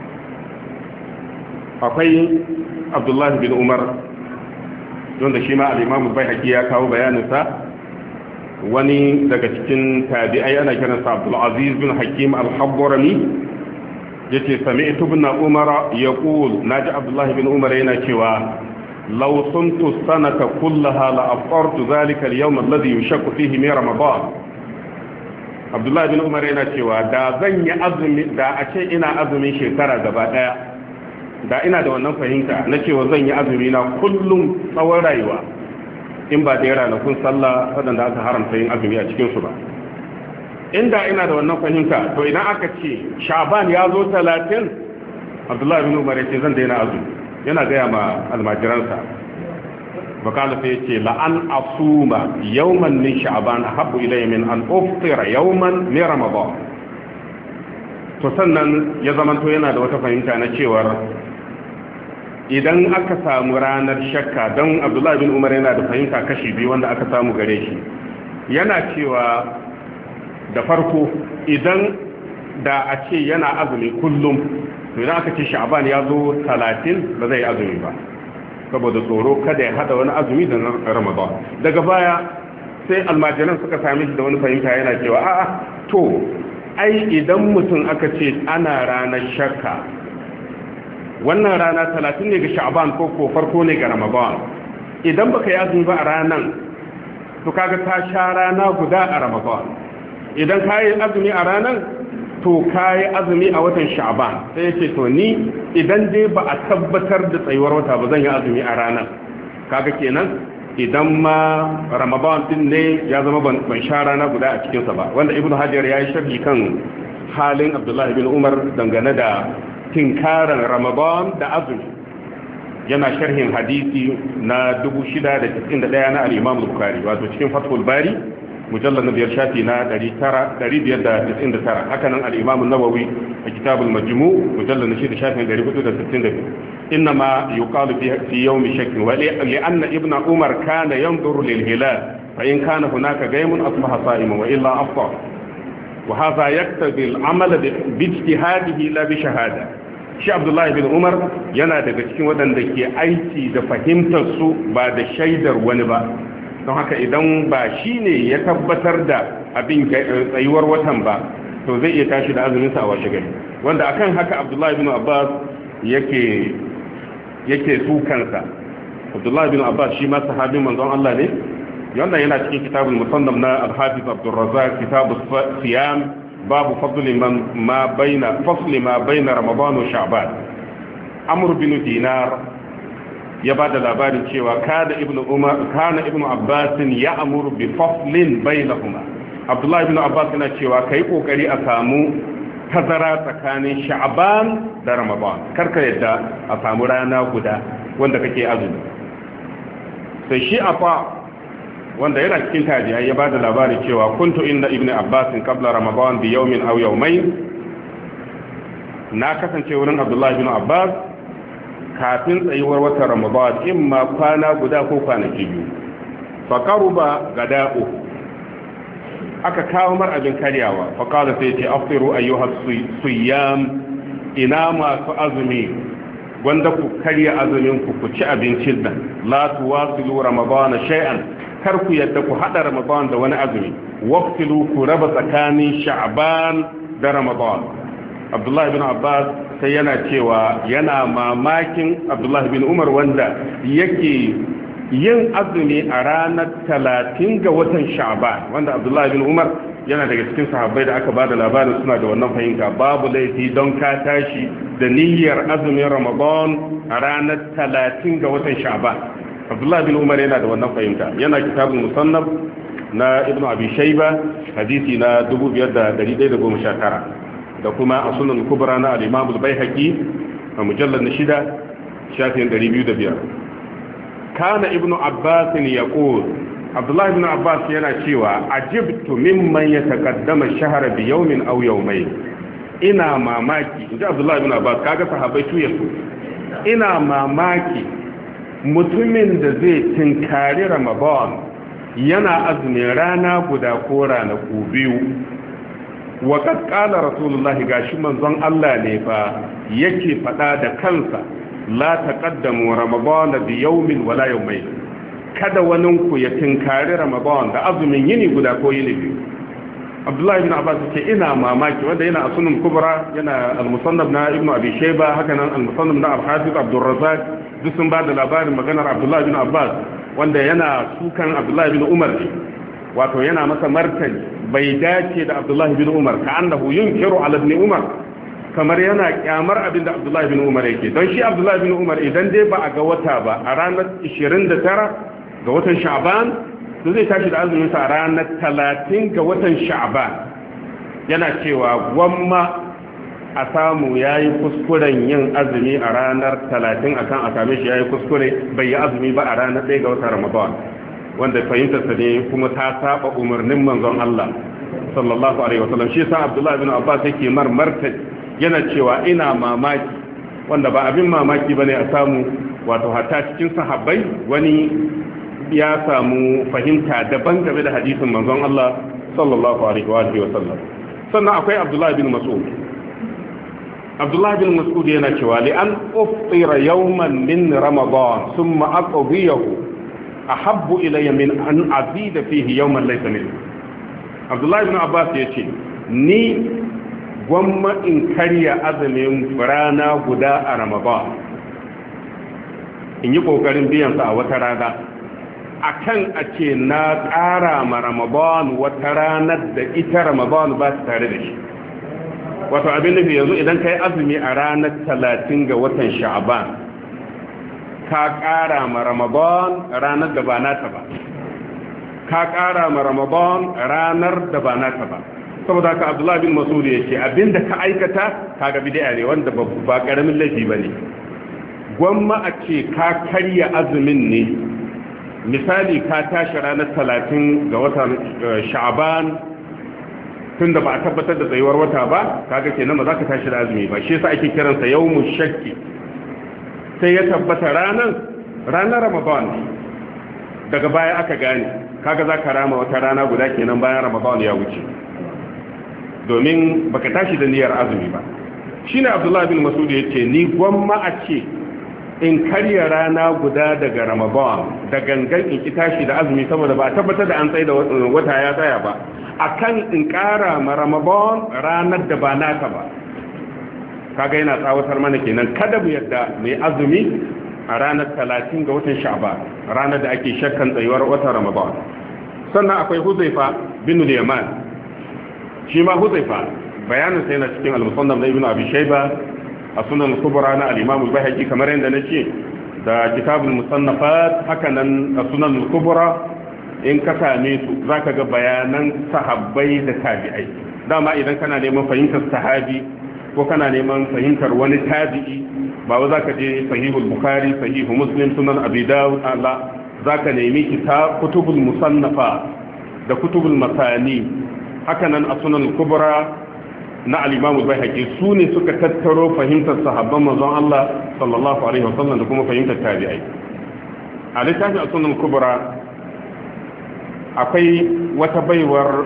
akwai abdullahi bin umar wanda shi ma al-imam al-baihaqi ya kawo bayaninsa wani daga cikin tabi'ai ana kiransa abdul aziz bin hakim al-habbarani yace sami'tu ibn umar yaqul naji abdullahi bin umar yana cewa law suntu sanata kullaha la afṭartu dhalika al-yawm alladhi yushakku fihi min ramadan abdullahi bin umar yana cewa da zan yi azumi da a ce ina azumin shekara gaba daya da ina da wannan fahimta na cewa zan yi azumi na kullum tsawon rayuwa in ba da ranakun sallah waɗanda aka haramta yin azumi a cikinsu ba. Inda ina da wannan fahimta to idan aka ce sha'ban ya zo talatin, abdullahi bin umar ya ce zan daina azumi, yana gaya ma almajiransa. bakala sai ce la'an asuma yawman min sha'ban ahabbu ilayya min an uftira yawman min ramadan. To sannan ya zamanto yana da wata fahimta na cewar idan aka samu ranar shakka, don abdullahi bin umar yana da fahimta kashi biyu wanda aka samu gare shi, yana cewa da farko idan da a ce yana azumi kullum, to idan aka ce sha'ban ya zo talatin ba zai azumi ba saboda tsoro kada ya hada wani azumi da ramadan. Daga baya sai almajiran suka sami shi da wani fahimta yana cewa a'a to ai idan mutum aka ce ana ranar shakka, wannan rana talatin ne ga sha'ban ko ko farko ne ga ramadan, idan baka yi azumi ba a ranan to kaga ta sha rana guda a ramadan. Idan ka yi azumi a ranan to ka yi azumi a watan sha'ban. Sai ya ce to ni idan dai ba a tabbatar da tsayuwar wata ba zan yi azumi a ranan. Kaga kenan idan ma ramadan din ne ya zama ban sha rana guda a cikinsa ba, wanda ibnu hajar ya yi sharhi kan halin abdullahi bin umar dangane da tinkaran ramadan da azumi. Yana sharhin hadisi na dubu shida da cikin da ɗaya na al-imam bukhari, wato cikin fathul bari mujallar na biyar shafi na ɗari biyar da tis'in da tara. Haka nan al-imam an-nawawi a kitabul majmu' mujallar na shida shafin ɗari hudu da sittin da biyu. إنما يقال في, في يوم شك ولأن ابن عمر كان ينظر للهلال فإن كان هناك غيم أصبح صائما وإلا أفطر، وهذا يقتضي العمل باجتهاده لا بشهادة. shi Abdullahi bin Umar yana daga cikin waɗanda ke aiki da fahimtar su ba da shaidar wani ba, don haka idan ba shi ne ya tabbatar da abin tsayuwar watan ba to zai iya tashi da azumin sa a washe gari, wanda akan haka Abdullahi bin Abbas yake yake su kansa. Abdullahi bin Abbas shi ma sahabin manzon Allah ne, wannan yana cikin kitabul musannaf na al-Hafiz Abdul Razzaq kitabus siyam babu fadli man ma baina fasli ma baina ramadan wa sha'ban. Amr bin Dinar ya bada labarin cewa kada ibnu Umar kana ibnu Abbas ya'muru bi faslin bainahuma. Abdullahi bin Abbas yana cewa kai kokari a samu tazara tsakanin sha'ban da ramadan, karka yadda a samu rana guda wanda kake azumi. Sai shi afa wanda yana cikin tabi'ai ya bada labari cewa kuntu inda ibnu abbas qabla ramadan bi yawmin aw yawmayn, na kasance wurin abdullahi ibn abbas kafin tsayuwar watan ramadan imma kwana guda ko kwanaki biyu. fa qaruba gada'u, aka kawo mar abin karyawa, faƙada sai ce aftiru ayyuhas suyam, ina masu azumi wanda ku karya azumin ku ku ci abincin nan, la tuwasilu ramadana shay'an, kar ku yadda ku hada ramadan da wani azumi, waqtilu ku raba tsakanin sha'ban da ramadan. Abdullahi bin Abbas sai yana cewa yana mamakin Abdullahi bin Umar wanda yake yin azumi a ranar talatin ga watan sha'ban, wanda abdullahi bin umar yana daga cikin sahabbai da aka bada labarin suna da wannan fahimta. Babu laifi don ka tashi da niyyar azumin ramadan a ranar talatin ga watan sha'ban. Abdullahi bin umar yana da wannan fahimta, yana kitabul musannaf na ibnu abi shayba hadisi na dubu biyar da ɗari ɗaya da goma sha tara, da kuma a sunan kubra na al-imam al-baihaqi a mujallad na shida shafin ɗari biyu da biyar. kana ibnu abbas yaqul, abdullahi ibn abbas yana cewa ajibtu mimman yataqaddama ash-shahra bi yawmin aw yawmayn, ina mamaki inji abdullahi ibn abbas, kaga sahabbai tuya su, ina mamaki mutumin da zai tinkari ramadan yana azumin rana guda ko ranaku biyu. wa qad qala rasulullahi, gashi manzon Allah ne fa yake fada da kansa, la taqaddamu ramadan bi yawmin wala yawmayn, kada waninku ya tinkari ramadan da azumin yini guda ko yini biyu. Abdullahi ibn Abbas ce ina mamaki, wanda yana a sunan kubra, yana al-musannaf na ibnu abi shayba, haka nan al-musannaf na al-hafiz Abdul Razzaq, duk sun ba da labarin maganar Abdullahi ibn Abbas wanda yana sukan Abdullahi ibn Umar, wato yana masa martani, bai dace da Abdullahi ibn Umar, ka annahu yunkiru ala ibn Umar, kamar yana kyamar abin da Abdullahi bin Umar yake don shi Abdullahi bin Umar idan dai ba a ga wata ba a ranar ishirin da tara ga watan Sha'ban to zai tashi da azumin sa a ranar talatin ga watan Sha'ban yana cewa gwamma a samu yayi kuskuren yin azumi a ranar talatin akan a same shi yayi kuskure bai yi azumi ba a ranar ɗaya ga watan Ramadan wanda fahimtar sa ne kuma ta saba umarnin manzon Allah sallallahu alaihi wasallam shi sa Abdullahi bin Abbas yake mar martani yana cewa ina mamaki wanda ba abin mamaki bane a samu wato hatta cikin sahabbai wani ya samu fahimta daban game da hadisin manzon Allah sallallahu alaihi wa sallam sannan akwai Abdullahi bin Mas'ud Abdullahi bin Mas'ud yana cewa li an uftira yawman min ramadan thumma aqdiyahu ahabbu ilayya min an azida fihi yawman laysa min Abdullahi bin Abbas yace ni gwamma in karya azumin rana guda a Ramadan in yi kokarin biyan sa a wata rana akan a ce na ƙara ma Ramadan wata ranar da ita Ramadan ba ta tare da shi wato abin nufi yanzu idan ka yi azumi a ranar talatin ga watan Sha'ban ka ƙara ma Ramadan ranar da ba nata ba ka ƙara ma Ramadan ranar da ba nata ba saboda haka Abdullahi bin Mas'ud yake abinda ka aikata kaga bid'a ne wanda ba karamin laifi bane gwamma a ce ka karya azumin ne misali ka tashi ranar talatin ga watan Sha'ban tunda ba a tabbatar da tsayuwar wata ba kaga kenan ba za ka tashi da azumi ba shi yasa ake kiransa yawmush shakki sai ya tabbata ranar ranar Ramadan daga baya aka gane kaga za ka rama wata rana guda kenan bayan Ramadan ya wuce domin baka tashi da niyyar azumi ba shine Abdullah bin Mas'ud yace ni gwamma a ce in karya rana guda daga Ramadan da gangan in ki tashi da azumi saboda ba a tabbatar da an tsaye da wata ya tsaya ba akan in kara ma Ramadan ranar da ba naka ba kaga yana tsawatar mana kenan kada mu yadda mai azumi a ranar talatin ga watan Sha'ban ranar da ake shakkan tsayuwar watan Ramadan sannan akwai Huzaifa bin Yaman shi ma Huzaifa bayanin sai na cikin al-Musannaf na Ibn Abi Shayba a Sunan al-Kubra na al-Imam al-Baihaqi kamar yadda nace da Kitabul Musannafat haka nan a Sunan al-Kubra in ka same su zaka ga bayanan sahabbai da tabi'ai dama idan kana neman fahimtar sahabi ko kana neman fahimtar wani tabi'i ba wa zaka je Sahihul Bukhari Sahihu Muslim Sunan Abi Dawud Allah zaka nemi kitab kutubul musannafa da kutubul masani haka nan a Sunan al-Kubra na al-Imam al-Baihaqi su ne suka tattaro fahimtar sahabban manzon Allah sallallahu alaihi wasallam da kuma fahimtar tabi'ai a littafin Sunan al-Kubra akwai wata baiwar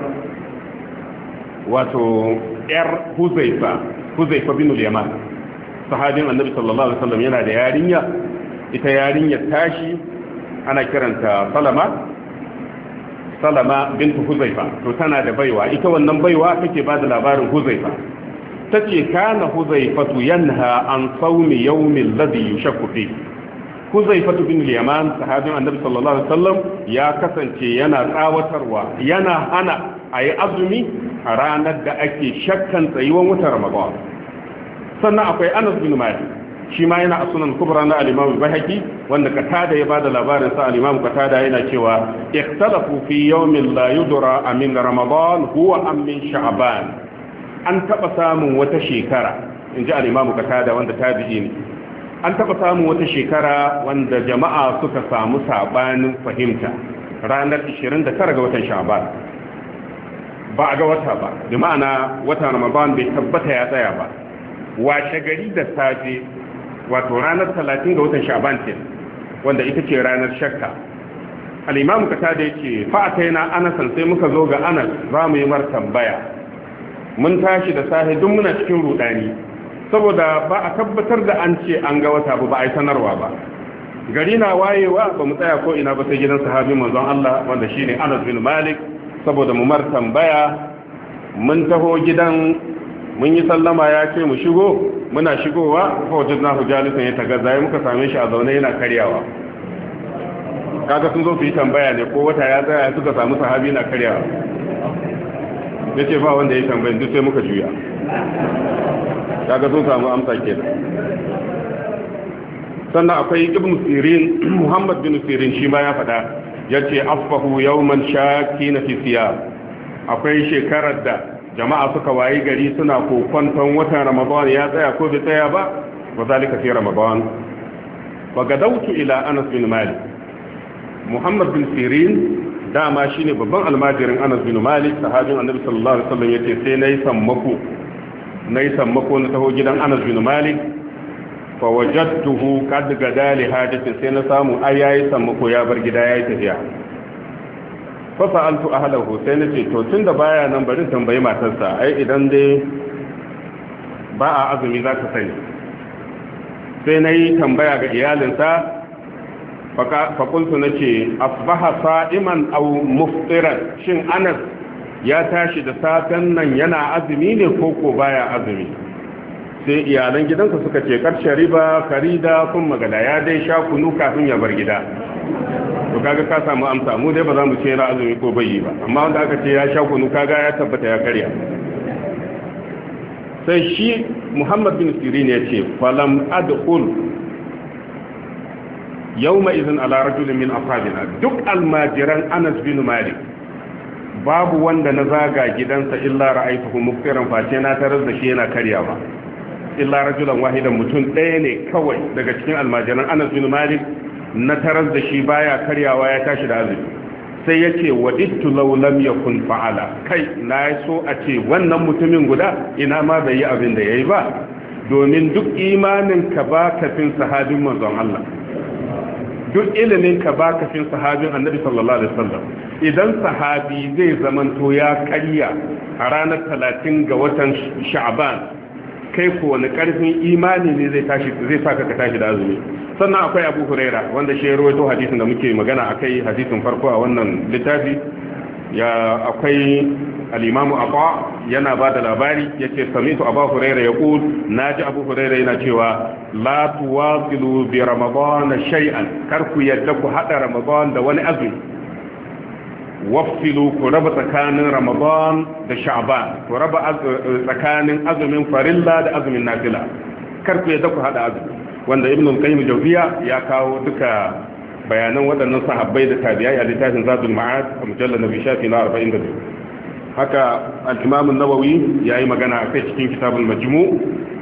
wato yar Huzaifa Huzaifa bin al-Yaman sahabin Annabi sallallahu alaihi wasallam yana da yarinya ita yarinya tashi ana kiranta Salama Salama bint Huzaifa to tana da baiwa ita wannan baiwa take ba da labarin Huzaifa tace kana Huzaifatu yanha an sawmi yawmil ladhi yushakku fi Huzaifatu bin al-Yaman sahabin Annabi sallallahu alaihi wasallam ya kasance yana tsawatarwa yana hana ayi azumi a ranar da ake shakkan tsayuwan watan Ramadan sannan akwai Anas bin Malik shi ma yana a Sunan Kubra na al-Imam al-Baihaqi wanda Qatada ya bada labarin sa al-Imam Qatada yana cewa ikhtalafu fi yawmin la yudra min Ramadan huwa am min Sha'ban an taba samun wata shekara inji al-Imam Qatada wanda tabi'i ne an taba samun wata shekara wanda jama'a suka samu sabanin fahimta ranar ishirin da tara ga watan Sha'ban ba a ga wata ba da ma'ana watan Ramadan bai tabbata ya tsaya ba washe gari da safe wato ranar talatin ga watan Sha'ban ce wanda ita ce ranar shakka al-Imam Qatada yake fa ataina Anas sai muka zo ga Anas za mu yi mar tambaya mun tashi da safe duk muna cikin rudani saboda ba a tabbatar da an ce an ga wata ba ba a yi sanarwa ba gari na wayewa ba mu tsaya ko ina ba sai gidan sahabi manzon Allah wanda shine Anas bin Malik saboda mu mar tambaya mun taho gidan mun yi sallama ya ce mu shigo muna shigowa fa wajadnahu jalisan ya tagazza muka same shi a zaune yana karyawa kaga sun zo su yi tambaya ne ko wata ya tsaya suka samu sahabi na karyawa ya ce ba wanda ya tambayin duk sai muka juya kaga sun samu amsa kenan. sannan akwai ibn sirin muhammad bin sirin shi ma ya faɗa ya ce asfahu yawman shaki na fisiya akwai shekarar da jama'a suka wayi gari suna kokwanton watan ramadan ya tsaya ko bai tsaya ba wa zalika fi ramadan wa gadautu ila anas bin malik muhammad bin sirin dama shine babban almajirin anas bin malik sahabin annabi sallallahu alaihi wasallam yace sai nayi sammako nayi sammako na taho gidan anas bin malik fa wajadtuhu qad gada li hadatin sai na samu ai yayi sammako ya bar gida yayi tafiya fa sa'altu ahlahu sai nace to tunda baya nan bari tambayi matarsa ai idan dai ba a azumi za ta sani sai nayi tambaya ga iyalinsa fa qultu nace asbaha sa'iman aw muftiran shin anas ya tashi da safen nan yana azumi ne ko ko baya azumi sai iyalan gidansa suka ce karshe riba karida kun magana ya dai sha kunu kafin ya bar gida to kaga ka samu amsa mu dai ba za mu ce yana azumi ko bai yi ba amma wanda aka ce ya sha kunu kaga ya tabbata ya karya sai shi Muhammad bin Sirin ya ce falam adkhul yawma idhin ala rajulin min ashabina duk almajiran Anas bin Malik babu wanda na zaga gidansa illa ra'aytuhu muftiran face na tarar da shi yana karyawa illa rajulan wahidan mutum ɗaya ne kawai daga cikin almajiran Anas bin Malik na tarar da shi baya karyawa ya tashi da azumi sai yace wadittu law lam yakun fa'ala kai na so a ce wannan mutumin guda ina ma bai yi abin da yayi ba domin duk imanin ka ba kafin sahabin manzon Allah duk ilimin ka ba kafin sahabin Annabi sallallahu alaihi wasallam idan sahabi zai zamanto ya karya a ranar talatin ga watan Sha'ban kai ko wani karfin imani ne zai tashi zai saka ka tashi da azumi sannan akwai Abu Huraira wanda shi ya rawaito hadisin da muke magana akai hadisin farko a wannan littafi ya akwai al-Imam Abu yana bada labari yace sami'tu Abu Huraira yaqul naji Abu Huraira yana cewa la tuwasilu bi ramadan shay'an kar ku yadda ku hada ramadan da wani azumi wafilu ku raba tsakanin ramadan da sha'ban ku raba tsakanin azumin farilla da azumin nafila kar ku yadda ku hada azumi wanda ibn al-qayyim jawziya ya kawo duka bayanan waɗannan sahabbai da tabi'ai a littafin zadul ma'ad a mujallal nabi shafi na arba'in da biyu haka al-imam an-nawawi yayi magana akai cikin kitabul majmu'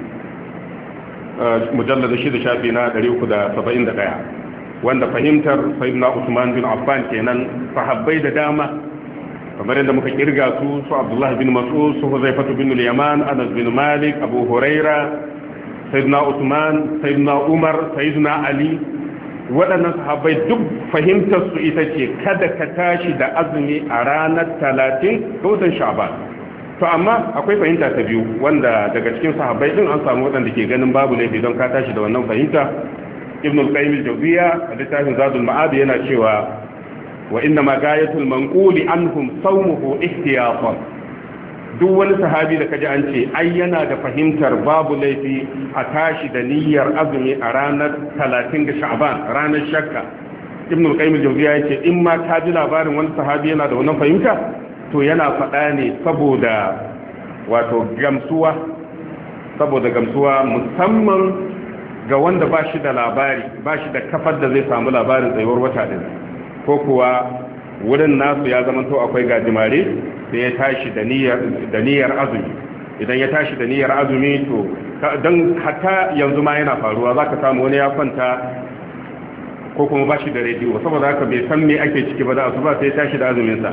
mujallal shida shafi na ɗari uku da saba'in da ɗaya wanda fahimtar sayyidina Usman bin Affan kenan sahabbai da dama kamar yadda muka kirga su su Abdullah bin Mas'ud su Huzaifah bin al-Yaman Anas bin Malik Abu Huraira sayyidina Usman sayyidina Umar sayyidina Ali waɗannan sahabbai duk fahimtar su ita ce kada ka tashi da azumi a ranar talatin ga watan Sha'ban to amma akwai fahimta ta biyu wanda daga cikin sahabbai din an samu waɗanda ke ganin babu laifi don ka tashi da wannan fahimta ibn al-qayyim al-jawziyya a littafin zadul ma'ad yana cewa wa inna ma gayatul manquli anhum sawmuhu ihtiyatan duk wani sahabi da kaji an ce ai yana da fahimtar babu laifi a tashi da niyyar azumi a ranar talatin ga sha'ban ranar shakka ibn al-qayyim al-jawziyya yace in ma ka ji labarin wani sahabi yana da wannan fahimta to yana faɗa ne saboda wato gamsuwa saboda gamsuwa musamman ga wanda ba shi da labari ba shi da kafar da zai samu labarin tsayuwar wata din ko kuwa wurin nasu ya zama to akwai gajimare sai ya tashi da niyyar azumi idan ya tashi da niyyar azumi to don hatta yanzu ma yana faruwa za ka samu wani ya kwanta ko kuma ba shi da rediyo saboda haka bai san me ake ciki ba da asuba sai ya tashi da azuminsa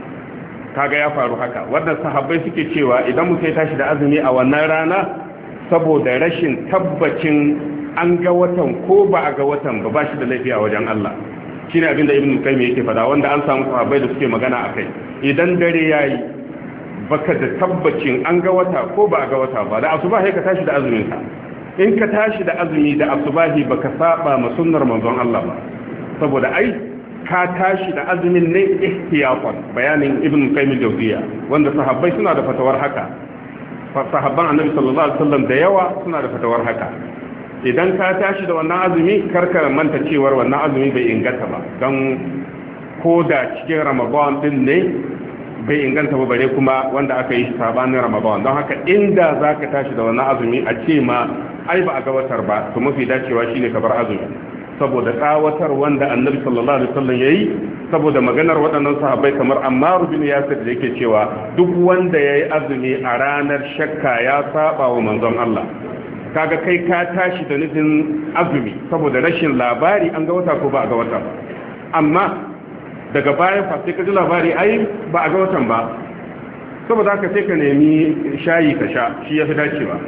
kaga ya faru haka wadda sahabbai suke cewa idan mutum ya tashi da azumi a wannan rana saboda rashin tabbacin an ga watan ko ba a ga watan ba ba shi da laifi a wajen Allah shine abinda ibn qayyim yake fada wanda an samu sahabbai da suke magana akai idan dare yayi baka da tabbacin an ga wata ko ba a ga wata ba da asuba sai ka tashi da azumin ka in ka tashi da azumi da asubahi baka saba ma sunnar manzon Allah ba saboda ai ka tashi da azumin ne ihtiyatan bayanin ibn qayyim jawziya wanda sahabbai suna da fatawar haka sahabban annabi sallallahu alaihi wasallam da yawa suna da fatawar haka idan ka tashi da wannan azumi karkar manta cewar wannan azumi bai inganta ba don ko da cikin ramadan din ne bai inganta ba bare kuma wanda aka yi sabanin ramadan don haka inda zaka tashi da wannan azumi a ce ma ai ba a ga watar ba to mafi dacewa shine ka bar azumi saboda tsawatar wanda annabi sallallahu alaihi wasallam yayi saboda maganar waɗannan sahabbai kamar Ammar bin Yasir da yake cewa duk wanda yayi azumi a ranar shakka ya saba wa manzon Allah kaga kai ka tashi da nufin azumi saboda rashin labari an ga wata ko ba a ga wata ba amma daga bayan fa sai ka ji labari ai ba a ga watan ba saboda haka sai ka nemi shayi ka sha shi ya fi dacewa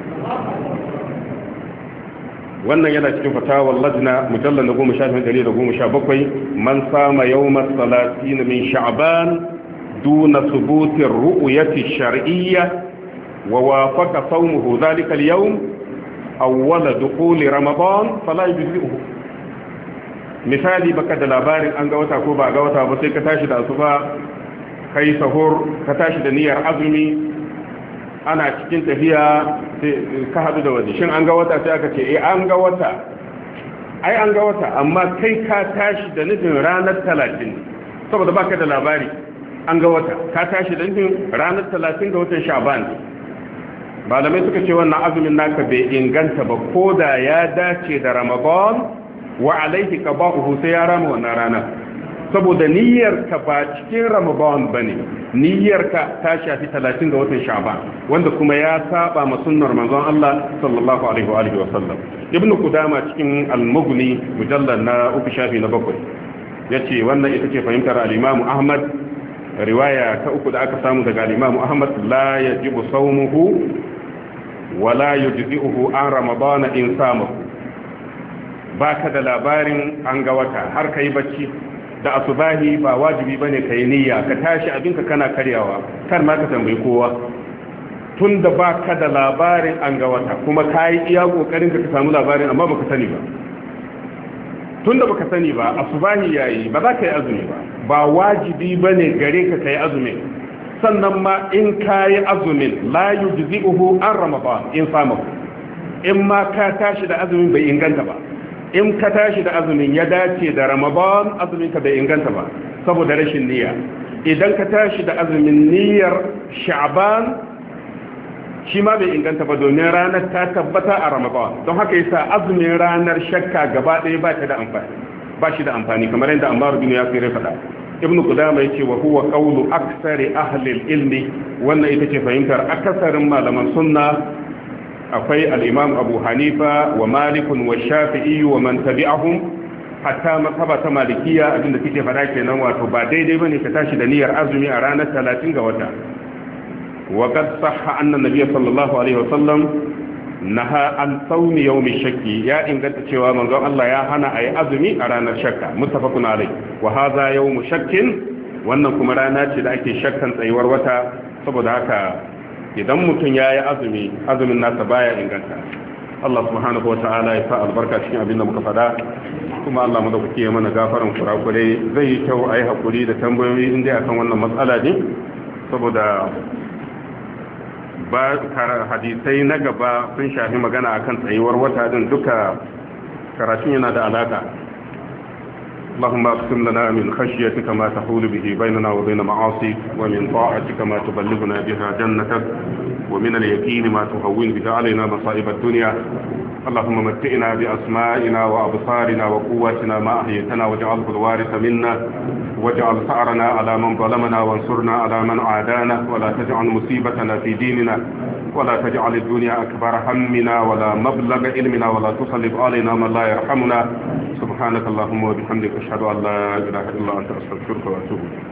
wannan yana cikin fatawar lajna mujallal na goma sha ɗari da goma sha bakwai man sama yawmas salatin min sha'ban duna thubuti ru'yati shar'iyya wa wafaqa sawmuhu dhalika al-yawm awwal dukhul ramadan fala yujzi'uhu misali baka da labarin an ga wata ko ba ga wata ba sai ka tashi da asuba kai sahur ka tashi da niyyar azumi ana cikin tafiya ka hadu da waje shin an ga wata sai aka ce eh an ga wata ai an ga wata amma kai ka tashi da nufin ranar talatin saboda baka da labari an ga wata ka tashi da nufin ranar talatin ga watan sha'ban malamai suka ce wannan azumin naka bai inganta ba ko da ya dace da ramadan wa alaihi qada'uhu sai ya rama wannan rana saboda niyyarka ba cikin ramadan bane niyyarka ta shafi talatin ga watan sha'ban wanda kuma ya saba ma sunnar manzon Allah sallallahu alaihi wa alihi wa sallam ibnu qudama cikin al-mughni mujallal na uku shafi na bakwai yace wannan ita ce fahimtar al-imam ahmad riwaya ta uku da aka samu daga al-imam ahmad la yajibu sawmuhu wa la yujzi'uhu an ramadan in samahu baka da labarin an ga wata har kai bacci da asubahi ba wajibi bane kai niyya ka tashi abinka kana karyawa kar ma ka tambayi kowa tunda baka da labarin an ga wata kuma kai iya kokarin ka samu labarin amma baka sani ba tunda baka sani ba asubahi yayi ba za ka yi azumi ba ba wajibi bane gare ka kai azumi sannan ma in kai azumin la yujzi'uhu an ramadan in samu in ma ka tashi da azumin bai inganta ba in ka tashi da azumin ya dace da ramadan azumin ka bai inganta ba saboda rashin niyya idan ka tashi da azumin niyyar sha'ban shi ma bai inganta ba domin ranar ta tabbata a ramadan don haka yasa azumin ranar shakka gaba ɗaya ba ta da amfani ba shi da amfani kamar yadda Ammar bin Yasir ya faɗa ibn Qudama yace wa huwa qawlu aksari ahli al-ilmi wannan ita ce fahimtar akasarin malaman sunna akwai al'imam abu hanifa wa malikun wa shafi'i wa man tabi'ahum hatta makaba ta malikiya abinda suke fada kenan wato ba daidai bane ka tashi da niyyar azumi a ranar talatin ga wata wa qad sahha anna nabiyya sallallahu alaihi wa sallam naha an sawmi yawmi shakki ya inganta cewa manzon Allah ya hana ayi azumi a ranar shakka muttafaqun alaihi wa hadha yawmu shakkin wannan kuma rana ce da ake shakkan tsayuwar wata saboda haka idan mutum ya yi azumi azumin nasa baya inganta Allah subhanahu wa ta'ala ya sa albarka cikin abin da muka fada kuma Allah mu da kuke mana gafaran kurakurai zai yi kyau a yi haƙuri da tambayoyi inda akan wannan matsala ne saboda ba hadisai na gaba sun shafi magana akan tsayuwar wata din duka karatun yana da alaka اللهم اقسم لنا من خشيتك ما تحول به بيننا وبين معاصيك ومن طاعتك ما تبلغنا بها جنتك ومن اليقين ما تهون به علينا مصائب الدنيا اللهم متئنا بأسمائنا وأبصارنا وقواتنا ما أحيتنا واجعله الوارث منا واجعل ثأرنا على من ظلمنا وانصرنا على من عادانا ولا تجعل مصيبتنا في ديننا ولا تجعل الدنيا أكبر همنا ولا مبلغ علمنا ولا تسلط علينا من لا يرحمنا سبحانك اللهم وبحمدك أشهد أن لا إله إلا أنت أستغفرك وأتوب إليك